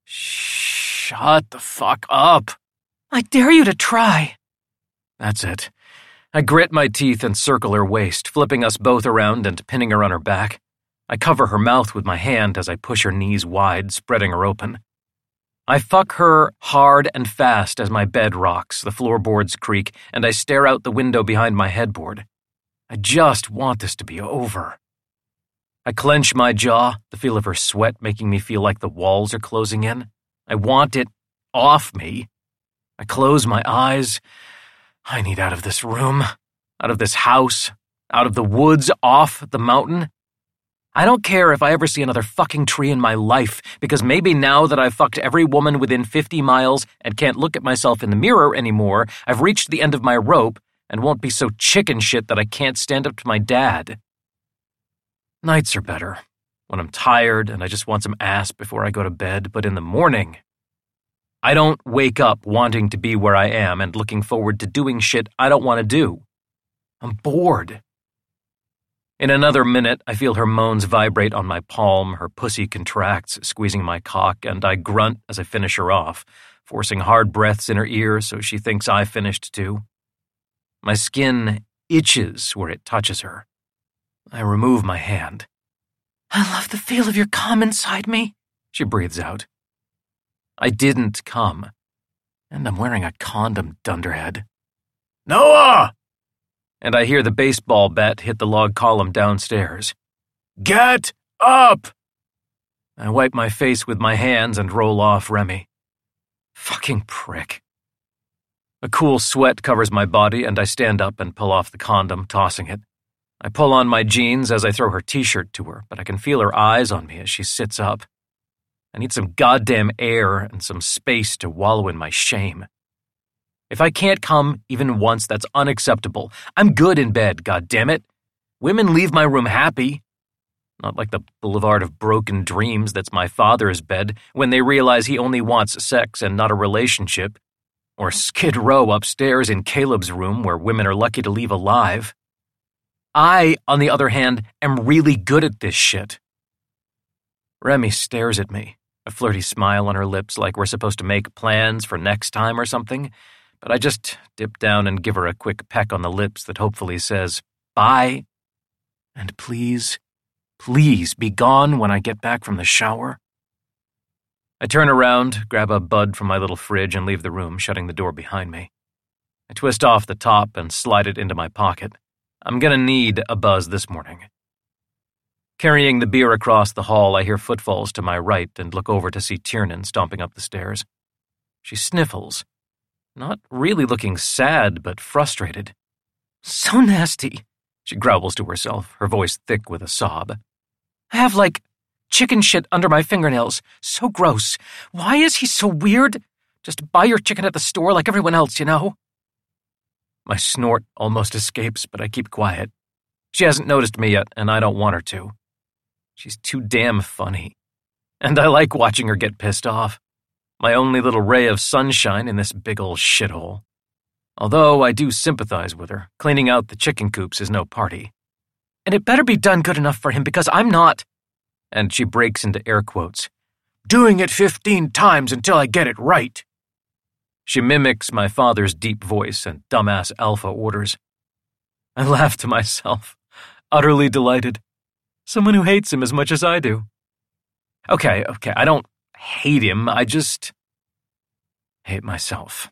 Shut the fuck up. "I dare you to try." That's it. I grit my teeth and circle her waist, flipping us both around and pinning her on her back. I cover her mouth with my hand as I push her knees wide, spreading her open. I fuck her hard and fast as my bed rocks, the floorboards creak, and I stare out the window behind my headboard. I just want this to be over. I clench my jaw, the feel of her sweat making me feel like the walls are closing in. I want it off me. I close my eyes. I need out of this room, out of this house, out of the woods, off the mountain. I don't care if I ever see another fucking tree in my life, because maybe now that I've fucked every woman within 50 miles and can't look at myself in the mirror anymore, I've reached the end of my rope and won't be so chicken shit that I can't stand up to my dad. Nights are better, when I'm tired and I just want some ass before I go to bed, but in the morning, I don't wake up wanting to be where I am and looking forward to doing shit I don't want to do. I'm bored. In another minute, I feel her moans vibrate on my palm, her pussy contracts, squeezing my cock, and I grunt as I finish her off, forcing hard breaths in her ear so she thinks I finished too. My skin itches where it touches her. I remove my hand. "I love the feel of your cum inside me," she breathes out. I didn't come, and I'm wearing a condom, dunderhead. "Noah!" And I hear the baseball bat hit the log column downstairs. "Get up!" I wipe my face with my hands and roll off Remy. Fucking prick. A cool sweat covers my body, and I stand up and pull off the condom, tossing it. I pull on my jeans as I throw her t-shirt to her, but I can feel her eyes on me as she sits up. I need some goddamn air and some space to wallow in my shame. If I can't come even once, that's unacceptable. I'm good in bed, goddammit. Women leave my room happy. Not like the Boulevard of Broken Dreams that's my father's bed when they realize he only wants sex and not a relationship. Or Skid Row upstairs in Caleb's room where women are lucky to leave alive. I, on the other hand, am really good at this shit. Remy stares at me, a flirty smile on her lips like we're supposed to make plans for next time or something, but I just dip down and give her a quick peck on the lips that hopefully says, "Bye, and please, please be gone when I get back from the shower." I turn around, grab a bud from my little fridge, and leave the room, shutting the door behind me. I twist off the top and slide it into my pocket. I'm gonna need a buzz this morning. Carrying the beer across the hall, I hear footfalls to my right and look over to see Tiernan stomping up the stairs. She sniffles, not really looking sad, but frustrated. "So nasty," she growls to herself, her voice thick with a sob. "I have, chicken shit under my fingernails. So gross. Why is he so weird? Just buy your chicken at the store like everyone else, you know?" My snort almost escapes, but I keep quiet. She hasn't noticed me yet, and I don't want her to. She's too damn funny. And I like watching her get pissed off. My only little ray of sunshine in this big old shithole. Although I do sympathize with her, cleaning out the chicken coops is no party. "And it better be done good enough for him because I'm not," and she breaks into air quotes, "doing it 15 times until I get it right." She mimics my father's deep voice and dumbass alpha orders. I laugh to myself, utterly delighted. Someone who hates him as much as I do. Okay, I don't hate him, I just hate myself.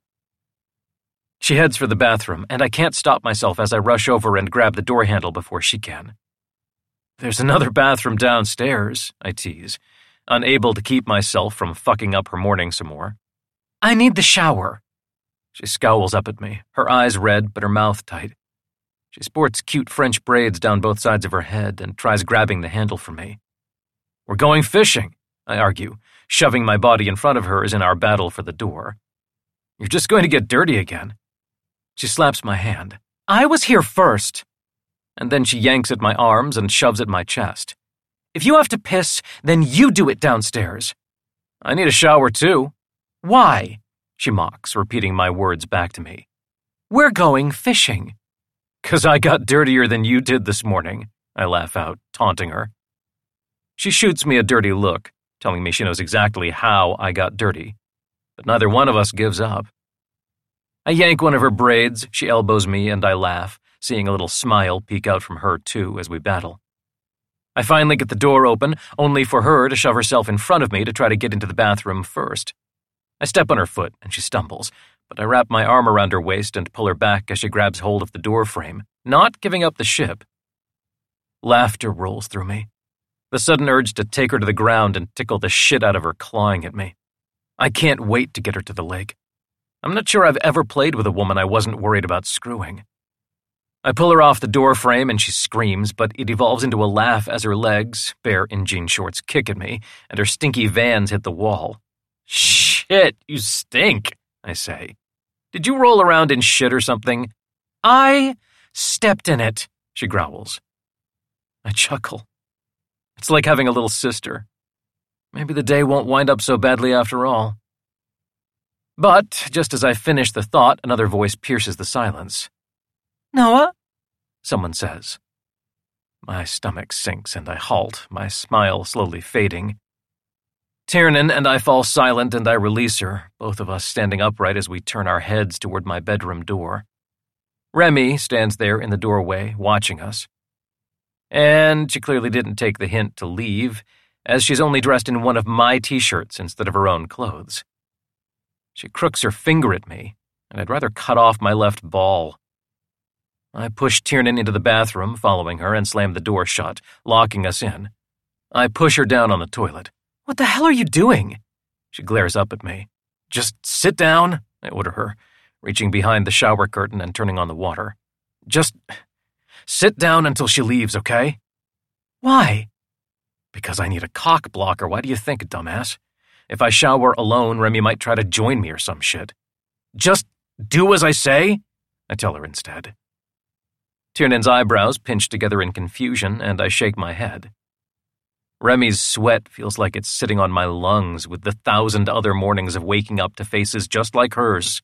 She heads for the bathroom, and I can't stop myself as I rush over and grab the door handle before she can. "There's another bathroom downstairs," I tease, unable to keep myself from fucking up her morning some more. "I need the shower." She scowls up at me, her eyes red but her mouth tight. She sports cute French braids down both sides of her head and tries grabbing the handle from me. "We're going fishing," I argue, shoving my body in front of hers in our battle for the door. "You're just going to get dirty again." She slaps my hand. "I was here first." And then she yanks at my arms and shoves at my chest. "If you have to piss, then you do it downstairs." "I need a shower too." "Why?" she mocks, repeating my words back to me. "We're going fishing." "'Cause I got dirtier than you did this morning," I laugh out, taunting her. She shoots me a dirty look, telling me she knows exactly how I got dirty, but neither one of us gives up. I yank one of her braids, she elbows me, and I laugh, seeing a little smile peek out from her too as we battle. I finally get the door open, only for her to shove herself in front of me to try to get into the bathroom first. I step on her foot, and she stumbles, but I wrap my arm around her waist and pull her back as she grabs hold of the door frame, not giving up the ship. Laughter rolls through me, the sudden urge to take her to the ground and tickle the shit out of her clawing at me. I can't wait to get her to the lake. I'm not sure I've ever played with a woman I wasn't worried about screwing. I pull her off the door frame and she screams, but it evolves into a laugh as her legs, bare in jean shorts, kick at me, and her stinky Vans hit the wall. Shit, you stink, I say. Did you roll around in shit or something? I stepped in it, she growls. I chuckle. It's like having a little sister. Maybe the day won't wind up so badly after all. But, just as I finish the thought, another voice pierces the silence. Noah? Someone says. My stomach sinks and I halt, my smile slowly fading. Tiernan and I fall silent and I release her, both of us standing upright as we turn our heads toward my bedroom door. Remy stands there in the doorway, watching us. And she clearly didn't take the hint to leave, as she's only dressed in one of my t-shirts instead of her own clothes. She crooks her finger at me, and I'd rather cut off my left ball. I push Tiernan into the bathroom, following her, and slam the door shut, locking us in. I push her down on the toilet. What the hell are you doing? She glares up at me. Just sit down, I order her, reaching behind the shower curtain and turning on the water. Just sit down until she leaves, okay? Why? Because I need a cock blocker. Why do you think, dumbass? If I shower alone, Remy might try to join me or some shit. Just do as I say, I tell her instead. Tiernan's eyebrows pinch together in confusion, and I shake my head. Remy's sweat feels like it's sitting on my lungs with the 1,000 other mornings of waking up to faces just like hers.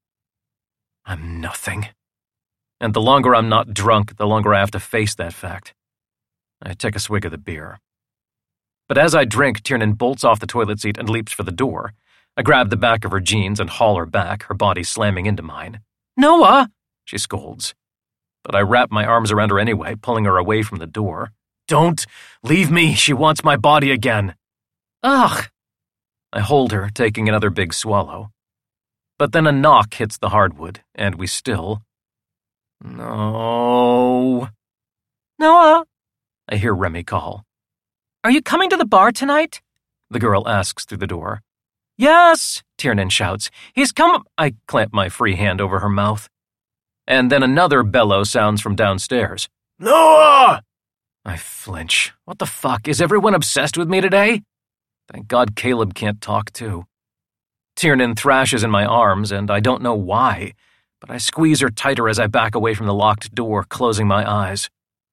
I'm nothing. And the longer I'm not drunk, the longer I have to face that fact. I take a swig of the beer. But as I drink, Tiernan bolts off the toilet seat and leaps for the door. I grab the back of her jeans and haul her back, her body slamming into mine. Noah, she scolds. But I wrap my arms around her anyway, pulling her away from the door. Don't leave me, she wants my body again. Ugh. I hold her, taking another big swallow. But then a knock hits the hardwood, and we still... No. Noah, I hear Remy call. Are you coming to the bar tonight? The girl asks through the door. Yes, Tiernan shouts. He's come... I clamp my free hand over her mouth. And then another bellow sounds from downstairs. Noah! I flinch. What the fuck? Is everyone obsessed with me today? Thank God Caleb can't talk too. Tiernan thrashes in my arms, and I don't know why, but I squeeze her tighter as I back away from the locked door, closing my eyes.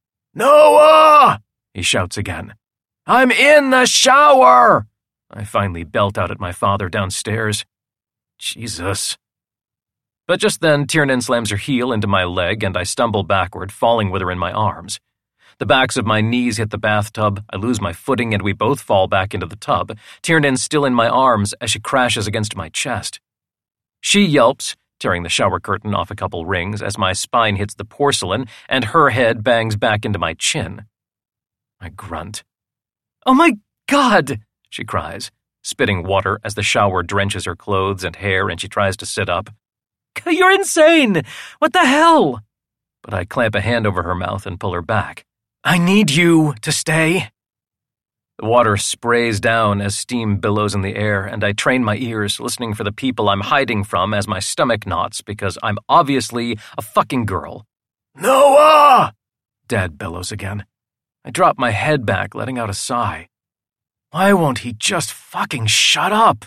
Noah! He shouts again. I'm in the shower! I finally belt out at my father downstairs. Jesus. But just then, Tiernan slams her heel into my leg, and I stumble backward, falling with her in my arms. The backs of my knees hit the bathtub, I lose my footing, and we both fall back into the tub, Tiernan still in my arms as she crashes against my chest. She yelps, tearing the shower curtain off a couple rings as my spine hits the porcelain and her head bangs back into my chin. I grunt. Oh my God, she cries, spitting water as the shower drenches her clothes and hair and she tries to sit up. You're insane! What the hell? But I clamp a hand over her mouth and pull her back. I need you to stay. The water sprays down as steam billows in the air, and I train my ears, listening for the people I'm hiding from as my stomach knots because I'm obviously a fucking girl. Noah! Dad bellows again. I drop my head back, letting out a sigh. Why won't he just fucking shut up?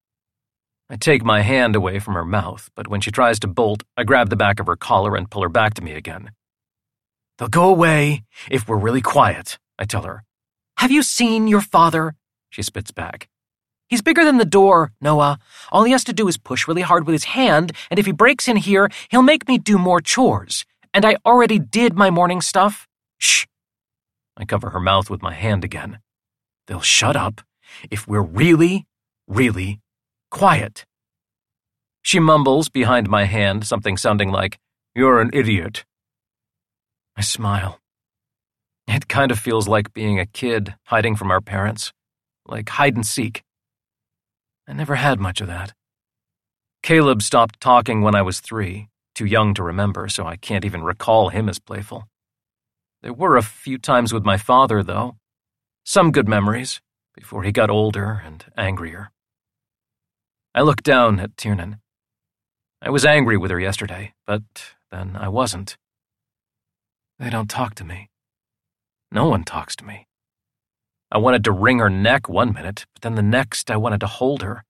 I take my hand away from her mouth, but when she tries to bolt, I grab the back of her collar and pull her back to me again. They'll go away if we're really quiet, I tell her. Have you seen your father? She spits back. He's bigger than the door, Noah. All he has to do is push really hard with his hand, and if he breaks in here, he'll make me do more chores. And I already did my morning stuff. Shh. I cover her mouth with my hand again. They'll shut up if we're really, really quiet. She mumbles behind my hand, something sounding like, You're an idiot. I smile. It kind of feels like being a kid, hiding from our parents. Like hide and seek. I never had much of that. Caleb stopped talking when I was 3, too young to remember, so I can't even recall him as playful. There were a few times with my father, though. Some good memories, before he got older and angrier. I looked down at Tiernan. I was angry with her yesterday, but then I wasn't. They don't talk to me. No one talks to me. I wanted to wring her neck one minute, but then the next I wanted to hold her.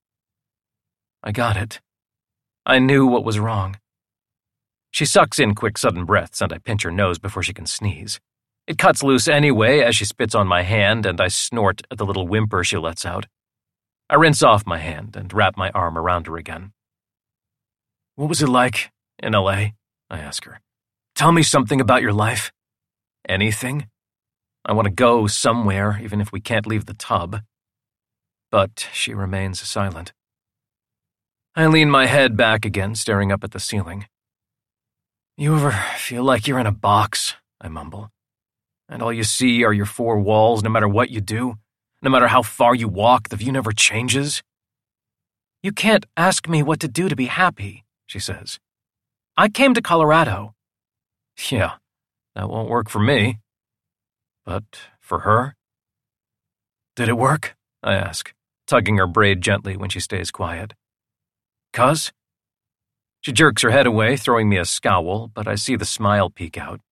I got it. I knew what was wrong. She sucks in quick, sudden breaths, and I pinch her nose before she can sneeze. It cuts loose anyway as she spits on my hand, and I snort at the little whimper she lets out. I rinse off my hand and wrap my arm around her again. What was it like in L.A.? I ask her. Tell me something about your life. Anything? I want to go somewhere, even if we can't leave the tub. But she remains silent. I lean my head back again, staring up at the ceiling. You ever feel like you're in a box? I mumble. And all you see are your four walls, no matter what you do? No matter how far you walk, the view never changes? You can't ask me what to do to be happy, she says. I came to Colorado. Yeah, that won't work for me. But for her? Did it work? I ask, tugging her braid gently when she stays quiet. 'Cause? She jerks her head away, throwing me a scowl, but I see the smile peek out.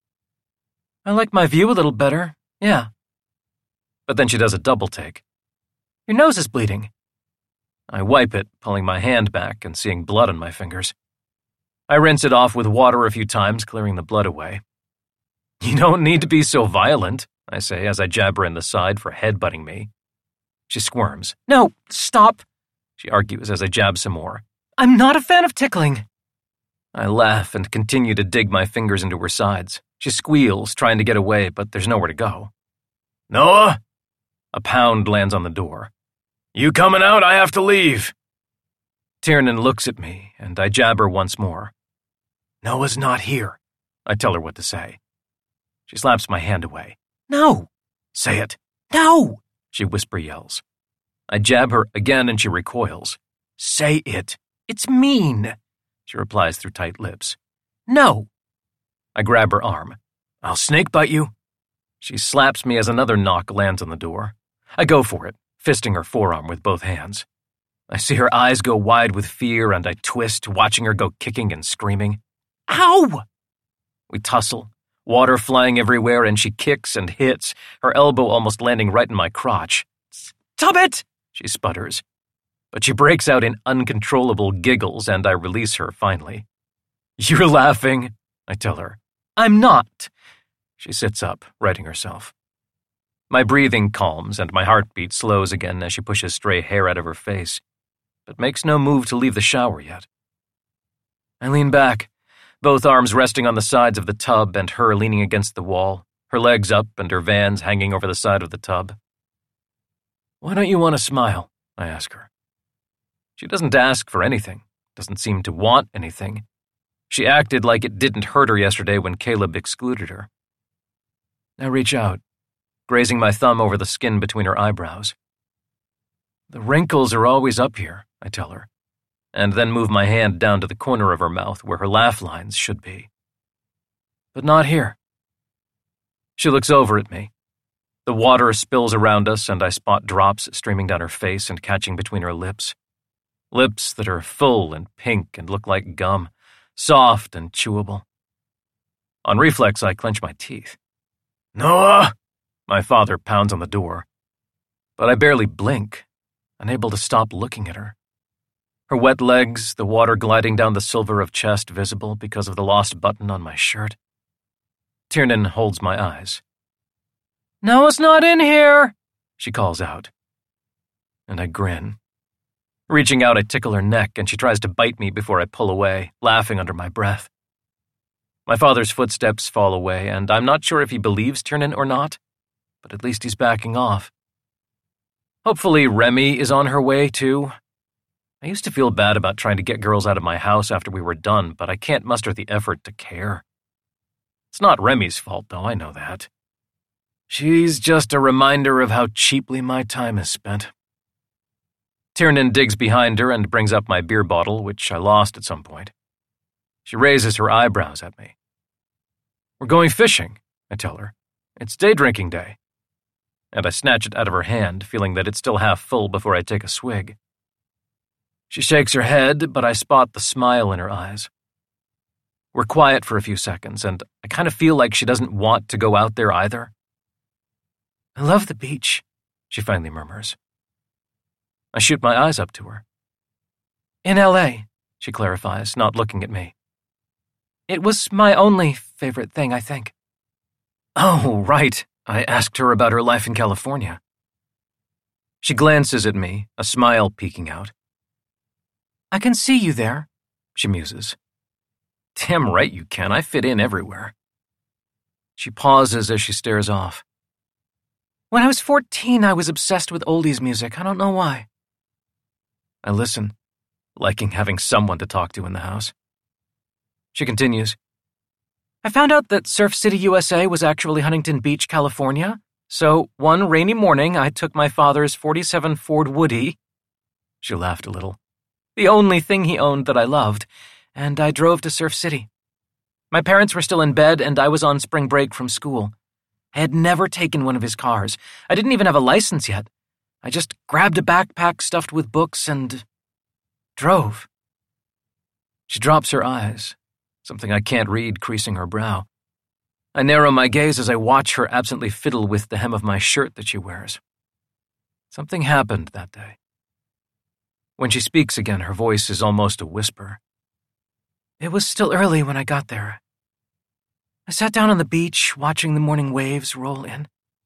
I like my view a little better, yeah. But then she does a double take. Your nose is bleeding. I wipe it, pulling my hand back and seeing blood on my fingers. I rinse it off with water a few times, clearing the blood away. You don't need to be so violent, I say as I jab her in the side for headbutting me. She squirms. No, stop, she argues as I jab some more. I'm not a fan of tickling. I laugh and continue to dig my fingers into her sides. She squeals, trying to get away, but there's nowhere to go. Noah? A pound lands on the door. You coming out? I have to leave. Tiernan looks at me, and I jab her once more. Noah's not here. I tell her what to say. She slaps my hand away. No! Say it. No! She whisper yells. I jab her again and she recoils. Say it. It's mean, she replies through tight lips. No. I grab her arm. I'll snakebite you. She slaps me as another knock lands on the door. I go for it, fisting her forearm with both hands. I see her eyes go wide with fear and I twist, watching her go kicking and screaming. Ow! We tussle, water flying everywhere, and she kicks and hits, her elbow almost landing right in my crotch. Stop it! She sputters. But she breaks out in uncontrollable giggles, and I release her finally. You're laughing, I tell her. I'm not. She sits up, righting herself. My breathing calms, and my heartbeat slows again as she pushes stray hair out of her face, but makes no move to leave the shower yet. I lean back, both arms resting on the sides of the tub and her leaning against the wall, her legs up and her Vans hanging over the side of the tub. Why don't you want to smile? I ask her. She doesn't ask for anything, doesn't seem to want anything. She acted like it didn't hurt her yesterday when Caleb excluded her. Now reach out, grazing my thumb over the skin between her eyebrows. The wrinkles are always up here, I tell her, and then move my hand down to the corner of her mouth where her laugh lines should be. But not here. She looks over at me. The water spills around us, and I spot drops streaming down her face and catching between her lips. Lips that are full and pink and look like gum, soft and chewable. On reflex, I clench my teeth. Noah! My father pounds on the door. But I barely blink, unable to stop looking at her. Her wet legs, the water gliding down the silver of chest visible because of the lost button on my shirt. Tiernan holds my eyes. Noah's not in here, she calls out. And I grin. Reaching out, I tickle her neck, and she tries to bite me before I pull away, laughing under my breath. My father's footsteps fall away, and I'm not sure if he believes Tiernan or not, but at least he's backing off. Hopefully Remy is on her way, too. I used to feel bad about trying to get girls out of my house after we were done, but I can't muster the effort to care. It's not Remy's fault, though, I know that. She's just a reminder of how cheaply my time is spent. Tiernan digs behind her and brings up my beer bottle, which I lost at some point. She raises her eyebrows at me. We're going fishing, I tell her. It's day drinking day. And I snatch it out of her hand, feeling that it's still half full before I take a swig. She shakes her head, but I spot the smile in her eyes. We're quiet for a few seconds, and I kind of feel like she doesn't want to go out there either. "I love the beach," she finally murmurs. I shoot my eyes up to her. "In L.A., she clarifies, not looking at me. "It was my only favorite thing, I think." "Oh, right. I asked her about her life in California." She glances at me, a smile peeking out. "I can see you there," she muses. "Damn right you can. I fit in everywhere." She pauses as she stares off. "When I was 14, I was obsessed with oldies music. I don't know why." I listen, liking having someone to talk to in the house. She continues. "I found out that Surf City, USA was actually Huntington Beach, California. So one rainy morning, I took my father's '47 Ford Woody," she laughed a little, "the only thing he owned that I loved, and I drove to Surf City. My parents were still in bed, and I was on spring break from school. I had never taken one of his cars. I didn't even have a license yet. I just grabbed a backpack stuffed with books and drove." She drops her eyes, something I can't read creasing her brow. I narrow my gaze as I watch her absently fiddle with the hem of my shirt that she wears. Something happened that day. When she speaks again, her voice is almost a whisper. "It was still early when I got there. I sat down on the beach, watching the morning waves roll in."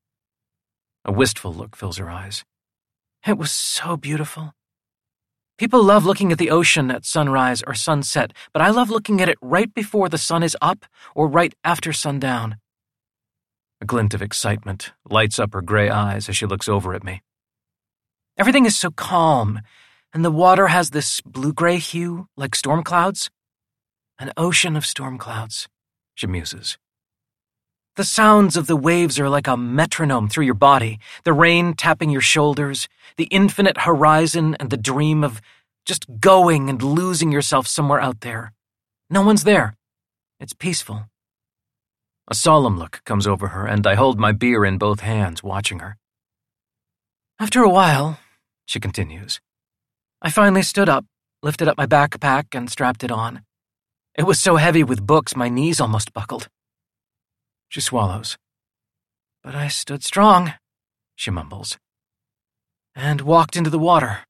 A wistful look fills her eyes. "It was so beautiful. People love looking at the ocean at sunrise or sunset, but I love looking at it right before the sun is up or right after sundown." A glint of excitement lights up her gray eyes as she looks over at me. "Everything is so calm, and the water has this blue-gray hue like storm clouds. An ocean of storm clouds," she muses. "The sounds of the waves are like a metronome through your body, the rain tapping your shoulders, the infinite horizon and the dream of just going and losing yourself somewhere out there. No one's there. It's peaceful." A solemn look comes over her, and I hold my beer in both hands, watching her. "After a while," she continues, "I finally stood up, lifted up my backpack, and strapped it on. It was so heavy with books, my knees almost buckled." She swallows. "But I stood strong," she mumbles, "and walked into the water."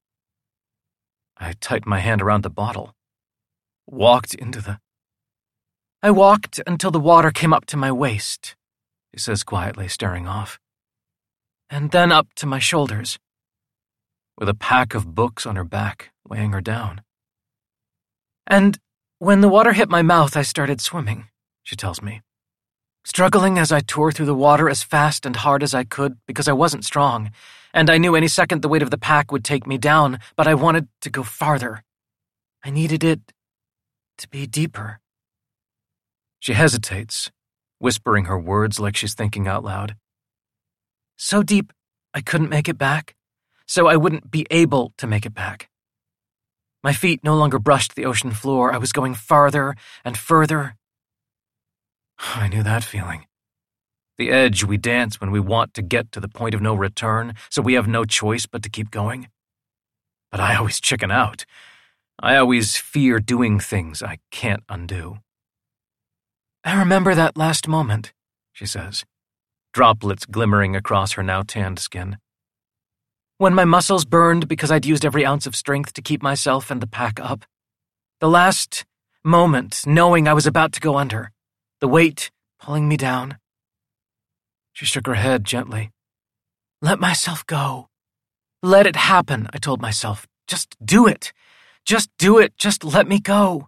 I tighten my hand around the bottle. I walked until the water came up to my waist," she says quietly, staring off. "And then up to my shoulders," with a pack of books on her back, weighing her down. "And when the water hit my mouth, I started swimming," she tells me. "Struggling as I tore through the water as fast and hard as I could because I wasn't strong, and I knew any second the weight of the pack would take me down, but I wanted to go farther. I needed it to be deeper." She hesitates, whispering her words like she's thinking out loud. "So deep, I couldn't make it back, so I wouldn't be able to make it back. My feet no longer brushed the ocean floor. I was going farther and further." I knew that feeling. The edge we dance when we want to get to the point of no return, so we have no choice but to keep going. But I always chicken out. I always fear doing things I can't undo. "I remember that last moment," she says, droplets glimmering across her now tanned skin. "When my muscles burned because I'd used every ounce of strength to keep myself and the pack up. The last moment, knowing I was about to go under. The weight pulling me down." She shook her head gently. "Let myself go. Let it happen," I told myself. "Just do it. Just do it. Just let me go."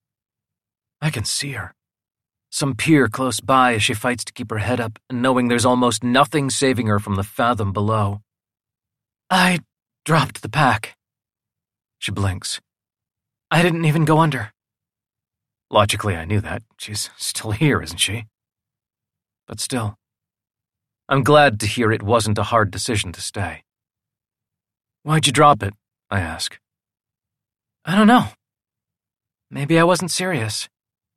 I can see her. Some pier close by as she fights to keep her head up, knowing there's almost nothing saving her from the fathom below. "I dropped the pack." She blinks. "I didn't even go under." Logically, I knew that. She's still here, isn't she? But still, I'm glad to hear it wasn't a hard decision to stay. "Why'd you drop it?" I ask. "I don't know. Maybe I wasn't serious."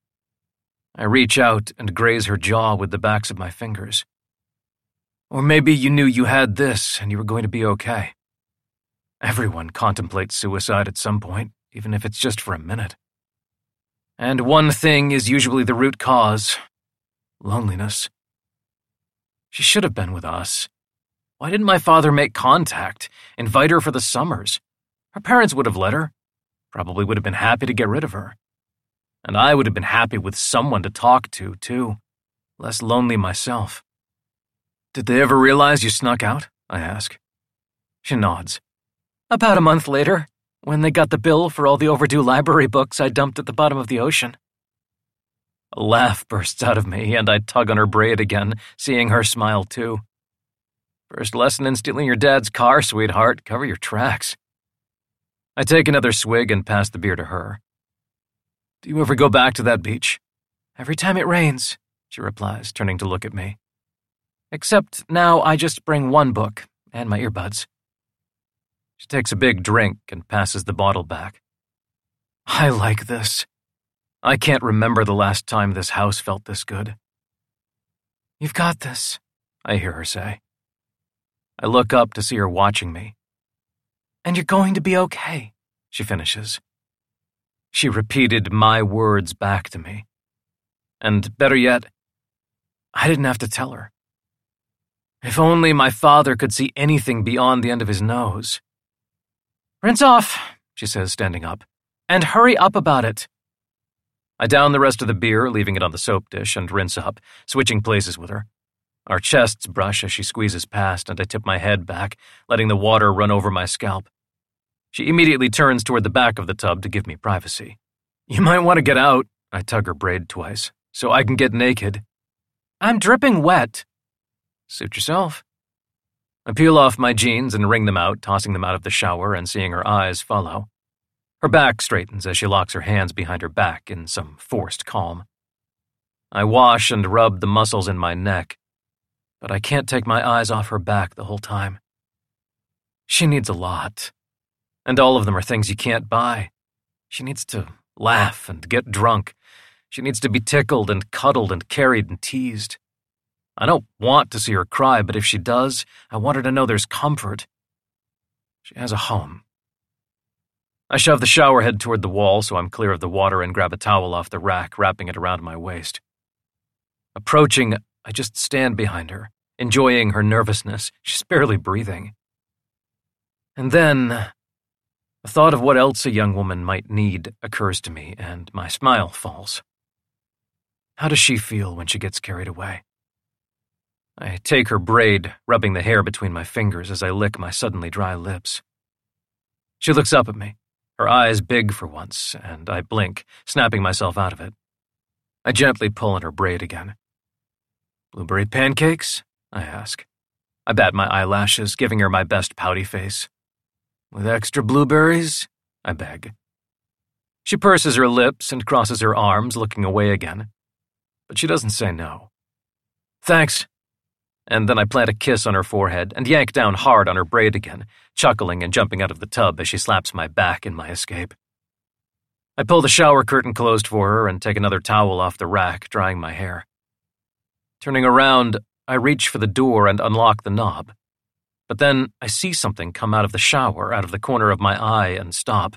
I reach out and graze her jaw with the backs of my fingers. "Or maybe you knew you had this and you were going to be okay. Everyone contemplates suicide at some point, even if it's just for a minute." And one thing is usually the root cause: loneliness. She should have been with us. Why didn't my father make contact, invite her for the summers? Her parents would have let her. Probably would have been happy to get rid of her. And I would have been happy with someone to talk to, too. Less lonely myself. Did they ever realize you snuck out? I ask. She nods. About a month later, when they got the bill for all the overdue library books I dumped at the bottom of the ocean. A laugh bursts out of me, and I tug on her braid again, seeing her smile too. First lesson in stealing your dad's car, sweetheart. Cover your tracks. I take another swig and pass the beer to her. Do you ever go back to that beach? Every time it rains, she replies, turning to look at me. Except now I just bring one book and my earbuds. She takes a big drink and passes the bottle back. I like this. I can't remember the last time this house felt this good. You've got this, I hear her say. I look up to see her watching me. And you're going to be okay, she finishes. She repeated my words back to me. And better yet, I didn't have to tell her. If only my father could see anything beyond the end of his nose. Rinse off, she says, standing up, and hurry up about it. I down the rest of the beer, leaving it on the soap dish, and rinse up, switching places with her. Our chests brush as she squeezes past, and I tip my head back, letting the water run over my scalp. She immediately turns toward the back of the tub to give me privacy. You might want to get out, I tug her braid twice, so I can get naked. I'm dripping wet. Suit yourself. I peel off my jeans and wring them out, tossing them out of the shower and seeing her eyes follow. Her back straightens as she locks her hands behind her back in some forced calm. I wash and rub the muscles in my neck, but I can't take my eyes off her back the whole time. She needs a lot, and all of them are things you can't buy. She needs to laugh and get drunk. She needs to be tickled and cuddled and carried and teased. I don't want to see her cry, but if she does, I want her to know there's comfort. She has a home. I shove the shower head toward the wall so I'm clear of the water and grab a towel off the rack, wrapping it around my waist. Approaching, I just stand behind her, enjoying her nervousness. She's barely breathing. And then, a thought of what else a young woman might need occurs to me, and my smile falls. How does she feel when she gets carried away? I take her braid, rubbing the hair between my fingers as I lick my suddenly dry lips. She looks up at me, her eyes big for once, and I blink, snapping myself out of it. I gently pull on her braid again. Blueberry pancakes? I ask. I bat my eyelashes, giving her my best pouty face. With extra blueberries? I beg. She purses her lips and crosses her arms, looking away again. But she doesn't say no. Thanks. And then I plant a kiss on her forehead and yank down hard on her braid again, chuckling and jumping out of the tub as she slaps my back in my escape. I pull the shower curtain closed for her and take another towel off the rack, drying my hair. Turning around, I reach for the door and unlock the knob. But then I see something come out of the shower, out of the corner of my eye, and stop.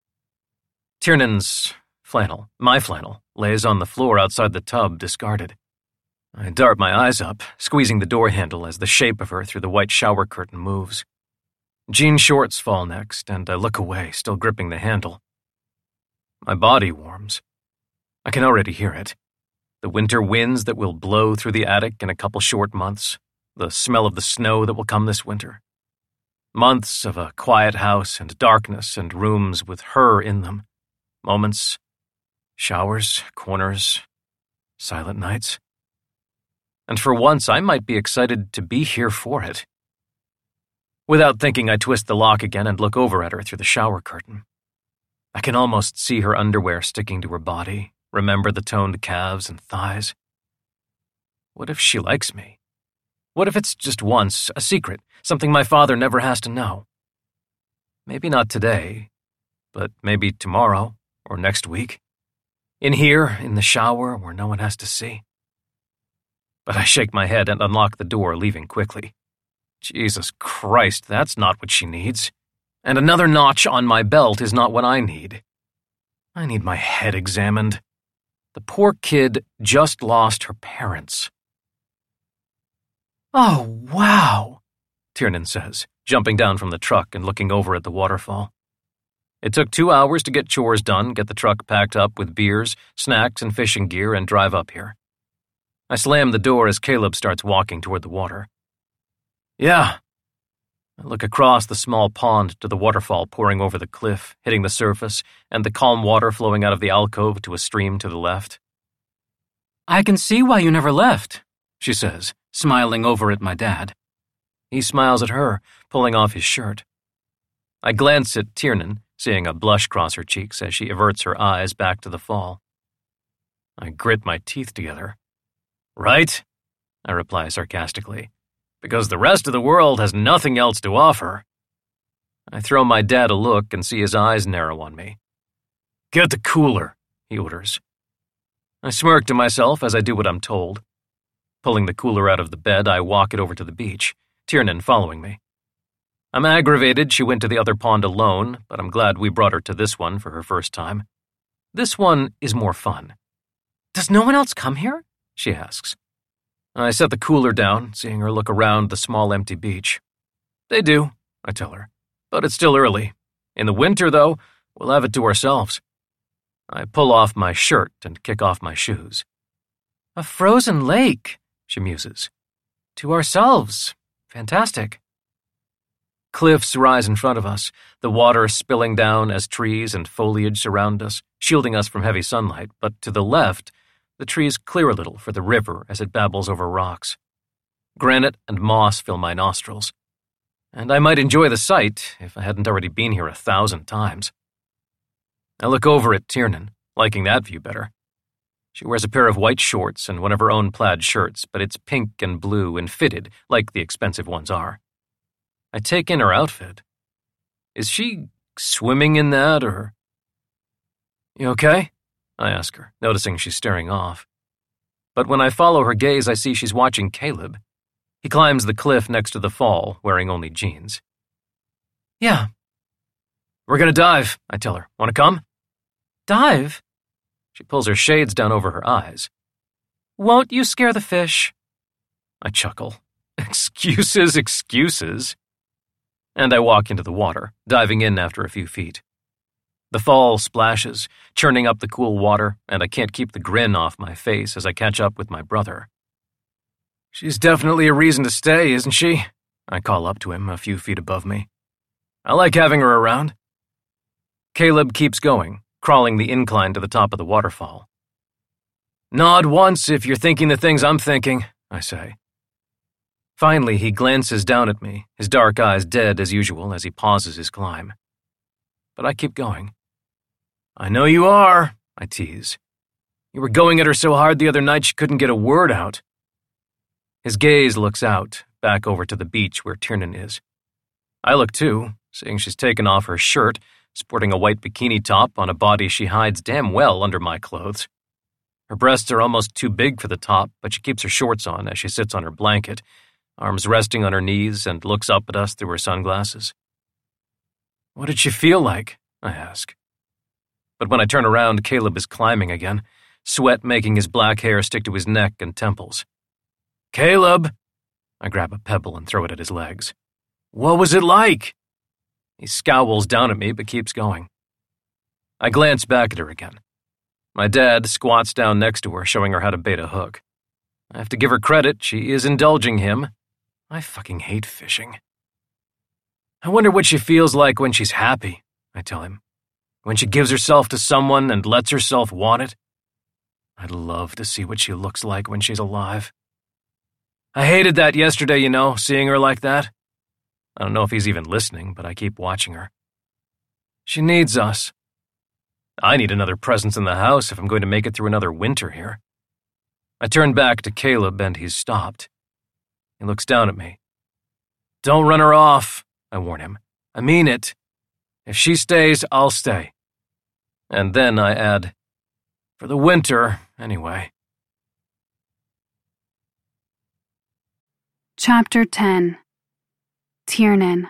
Tiernan's flannel, my flannel, lays on the floor outside the tub, discarded. I dart my eyes up, squeezing the door handle as the shape of her through the white shower curtain moves. Jean shorts fall next, and I look away, still gripping the handle. My body warms. I can already hear it. The winter winds that will blow through the attic in a couple short months. The smell of the snow that will come this winter. Months of a quiet house and darkness and rooms with her in them. Moments, showers, corners, silent nights. And for once, I might be excited to be here for it. Without thinking, I twist the lock again and look over at her through the shower curtain. I can almost see her underwear sticking to her body, remember the toned calves and thighs. What if she likes me? What if it's just once, a secret, something my father never has to know? Maybe not today, but maybe tomorrow or next week. In here, in the shower, where no one has to see. But I shake my head and unlock the door, leaving quickly. Jesus Christ, that's not what she needs. And another notch on my belt is not what I need. I need my head examined. The poor kid just lost her parents. "Oh, wow," Tiernan says, jumping down from the truck and looking over at the waterfall. It took 2 hours to get chores done, get the truck packed up with beers, snacks, and fishing gear, and drive up here. I slam the door as Caleb starts walking toward the water. "Yeah." I look across the small pond to the waterfall pouring over the cliff, hitting the surface, and the calm water flowing out of the alcove to a stream to the left. "I can see why you never left," she says, smiling over at my dad. He smiles at her, pulling off his shirt. I glance at Tiernan, seeing a blush cross her cheeks as she averts her eyes back to the fall. I grit my teeth together. "Right?" I reply sarcastically. "Because the rest of the world has nothing else to offer." I throw my dad a look and see his eyes narrow on me. "Get the cooler," he orders. I smirk to myself as I do what I'm told. Pulling the cooler out of the bed, I walk it over to the beach, Tiernan following me. I'm aggravated she went to the other pond alone, but I'm glad we brought her to this one for her first time. This one is more fun. "Does no one else come here?" she asks. I set the cooler down, seeing her look around the small empty beach. "They do," I tell her, "but it's still early. In the winter, though, we'll have it to ourselves." I pull off my shirt and kick off my shoes. "A frozen lake," she muses. "To ourselves. Fantastic." Cliffs rise in front of us, the water spilling down as trees and foliage surround us, shielding us from heavy sunlight, but to the left, the trees clear a little for the river as it babbles over rocks. Granite and moss fill my nostrils, and I might enjoy the sight if I hadn't already been here 1,000 times. I look over at Tiernan, liking that view better. She wears a pair of white shorts and one of her own plaid shirts, but it's pink and blue and fitted like the expensive ones are. I take in her outfit. Is she swimming in that, or... "You okay?" I ask her, noticing she's staring off. But when I follow her gaze, I see she's watching Caleb. He climbs the cliff next to the fall, wearing only jeans. "Yeah." "We're gonna dive," I tell her. "Wanna come?" "Dive?" She pulls her shades down over her eyes. "Won't you scare the fish?" I chuckle. Excuses, excuses. And I walk into the water, diving in after a few feet. The fall splashes, churning up the cool water, and I can't keep the grin off my face as I catch up with my brother. "She's definitely a reason to stay, isn't she?" I call up to him a few feet above me. "I like having her around." Caleb keeps going, crawling the incline to the top of the waterfall. "Nod once if you're thinking the things I'm thinking," I say. Finally, he glances down at me, his dark eyes dead as usual as he pauses his climb. But I keep going. "I know you are," I tease. "You were going at her so hard the other night she couldn't get a word out." His gaze looks out, back over to the beach where Tiernan is. I look too, seeing she's taken off her shirt, sporting a white bikini top on a body she hides damn well under my clothes. Her breasts are almost too big for the top, but she keeps her shorts on as she sits on her blanket, arms resting on her knees, and looks up at us through her sunglasses. "What did she feel like?" I ask. But when I turn around, Caleb is climbing again, sweat making his black hair stick to his neck and temples. "Caleb!" I grab a pebble and throw it at his legs. "What was it like?" He scowls down at me but keeps going. I glance back at her again. My dad squats down next to her, showing her how to bait a hook. I have to give her credit, she is indulging him. I fucking hate fishing. "I wonder what she feels like when she's happy," I tell him. "When she gives herself to someone and lets herself want it. I'd love to see what she looks like when she's alive. I hated that yesterday, seeing her like that. I don't know if he's even listening, but I keep watching her. She needs us. I need another presence in the house if I'm going to make it through another winter here." I turn back to Caleb and he's stopped. He looks down at me. "Don't run her off," I warn him. "I mean it. If she stays, I'll stay." And then I add, "For the winter, anyway." Chapter 10. Tiernan.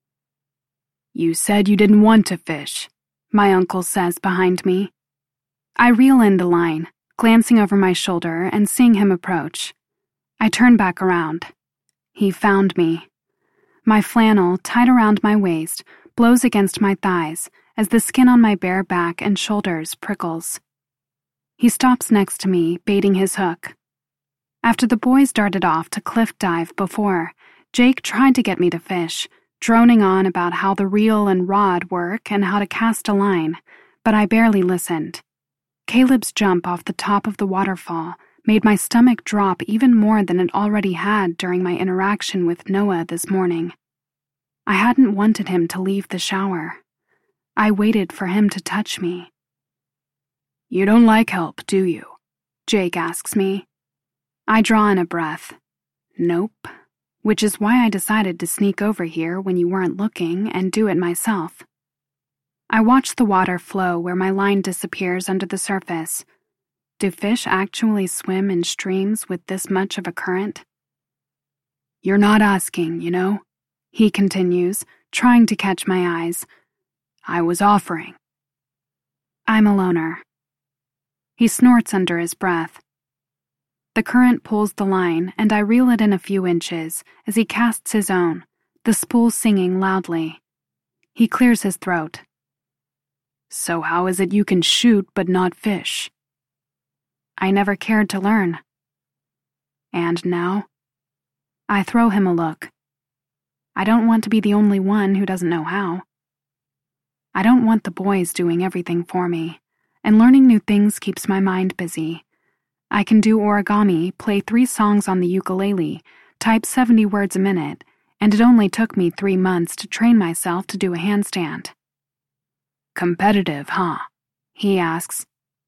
"You said you didn't want to fish," my uncle says behind me. I reel in the line, glancing over my shoulder and seeing him approach. I turn back around. He found me. My flannel, tied around my waist, blows against my thighs as the skin on my bare back and shoulders prickles. He stops next to me, baiting his hook. After the boys darted off to cliff dive before, Jake tried to get me to fish, droning on about how the reel and rod work and how to cast a line, but I barely listened. Caleb's jump off the top of the waterfall made my stomach drop even more than it already had during my interaction with Noah this morning. I hadn't wanted him to leave the shower. I waited for him to touch me. "You don't like help, do you?" Jake asks me. I draw in a breath. Nope. Which is why I decided to sneak over here when you weren't looking and do it myself. I watch the water flow where my line disappears under the surface. Do fish actually swim in streams with this much of a current? "You're not asking, you know," he continues, trying to catch my eyes. "I was offering." I'm a loner. He snorts under his breath. The current pulls the line, and I reel it in a few inches as he casts his own, the spool singing loudly. He clears his throat. "So how is it you can shoot but not fish?" I never cared to learn. And now? I throw him a look. I don't want to be the only one who doesn't know how. I don't want the boys doing everything for me, and learning new things keeps my mind busy. I can do origami, play 3 songs on the ukulele, type 70 words a minute, and it only took me 3 months to train myself to do a handstand. "Competitive, huh?" he asks.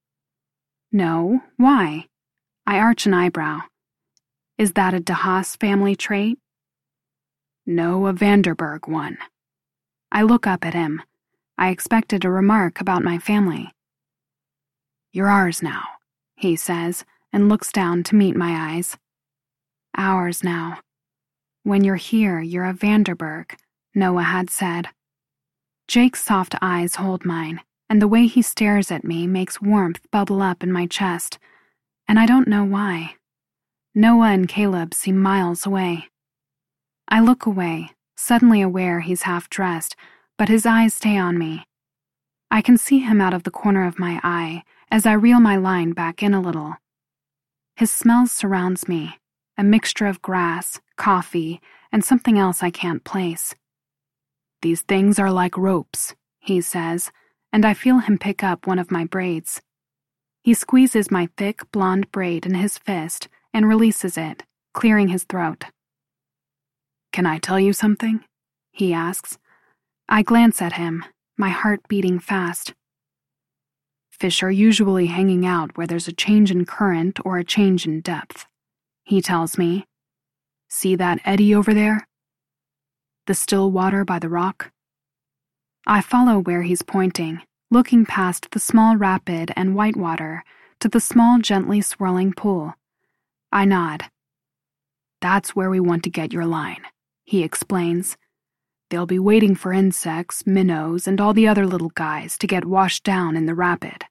No, why? I arch an eyebrow. Is that a DeHaas family trait? No, a Vanderberg one. I look up at him. I expected a remark about my family. "You're ours now," he says, and looks down to meet my eyes. Ours now. When you're here, you're a Vanderberg, Noah had said. Jake's soft eyes hold mine, and the way he stares at me makes warmth bubble up in my chest, and I don't know why. Noah and Caleb seem miles away. I look away, suddenly aware he's half-dressed, but his eyes stay on me. I can see him out of the corner of my eye as I reel my line back in a little. His smell surrounds me, a mixture of grass, coffee, and something else I can't place. "These things are like ropes," he says, and I feel him pick up one of my braids. He squeezes my thick, blonde braid in his fist and releases it, clearing his throat. "Can I tell you something?" he asks. I glance at him, my heart beating fast. "Fish are usually hanging out where there's a change in current or a change in depth," he tells me. "See that eddy over there? The still water by the rock?" I follow where he's pointing, looking past the small rapid and white water to the small, gently swirling pool. I nod. "That's where we want to get your line," he explains. "They'll be waiting for insects, minnows, and all the other little guys to get washed down in the rapid."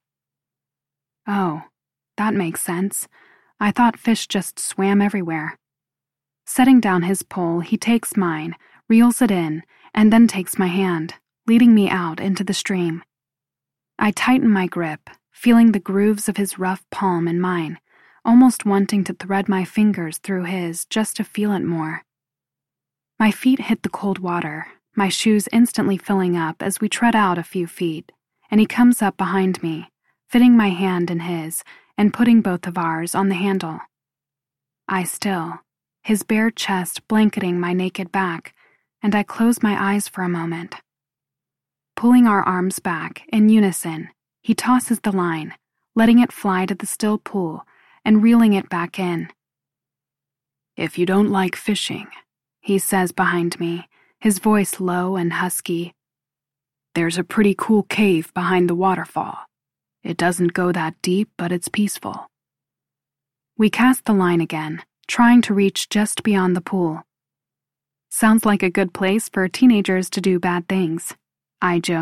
Oh, that makes sense. I thought fish just swam everywhere. Setting down his pole, he takes mine, reels it in, and then takes my hand, leading me out into the stream. I tighten my grip, feeling the grooves of his rough palm in mine, almost wanting to thread my fingers through his just to feel it more. My feet hit the cold water, my shoes instantly filling up as we tread out a few feet, and he comes up behind me, fitting my hand in his and putting both of ours on the handle. I still, his bare chest blanketing my naked back, and I close my eyes for a moment. Pulling our arms back, in unison, he tosses the line, letting it fly to the still pool and reeling it back in. "If you don't like fishing," he says behind me, his voice low and husky, "there's a pretty cool cave behind the waterfall. It doesn't go that deep, but it's peaceful." We cast the line again, trying to reach just beyond the pool. Sounds like a good place for teenagers to do bad things, I joke.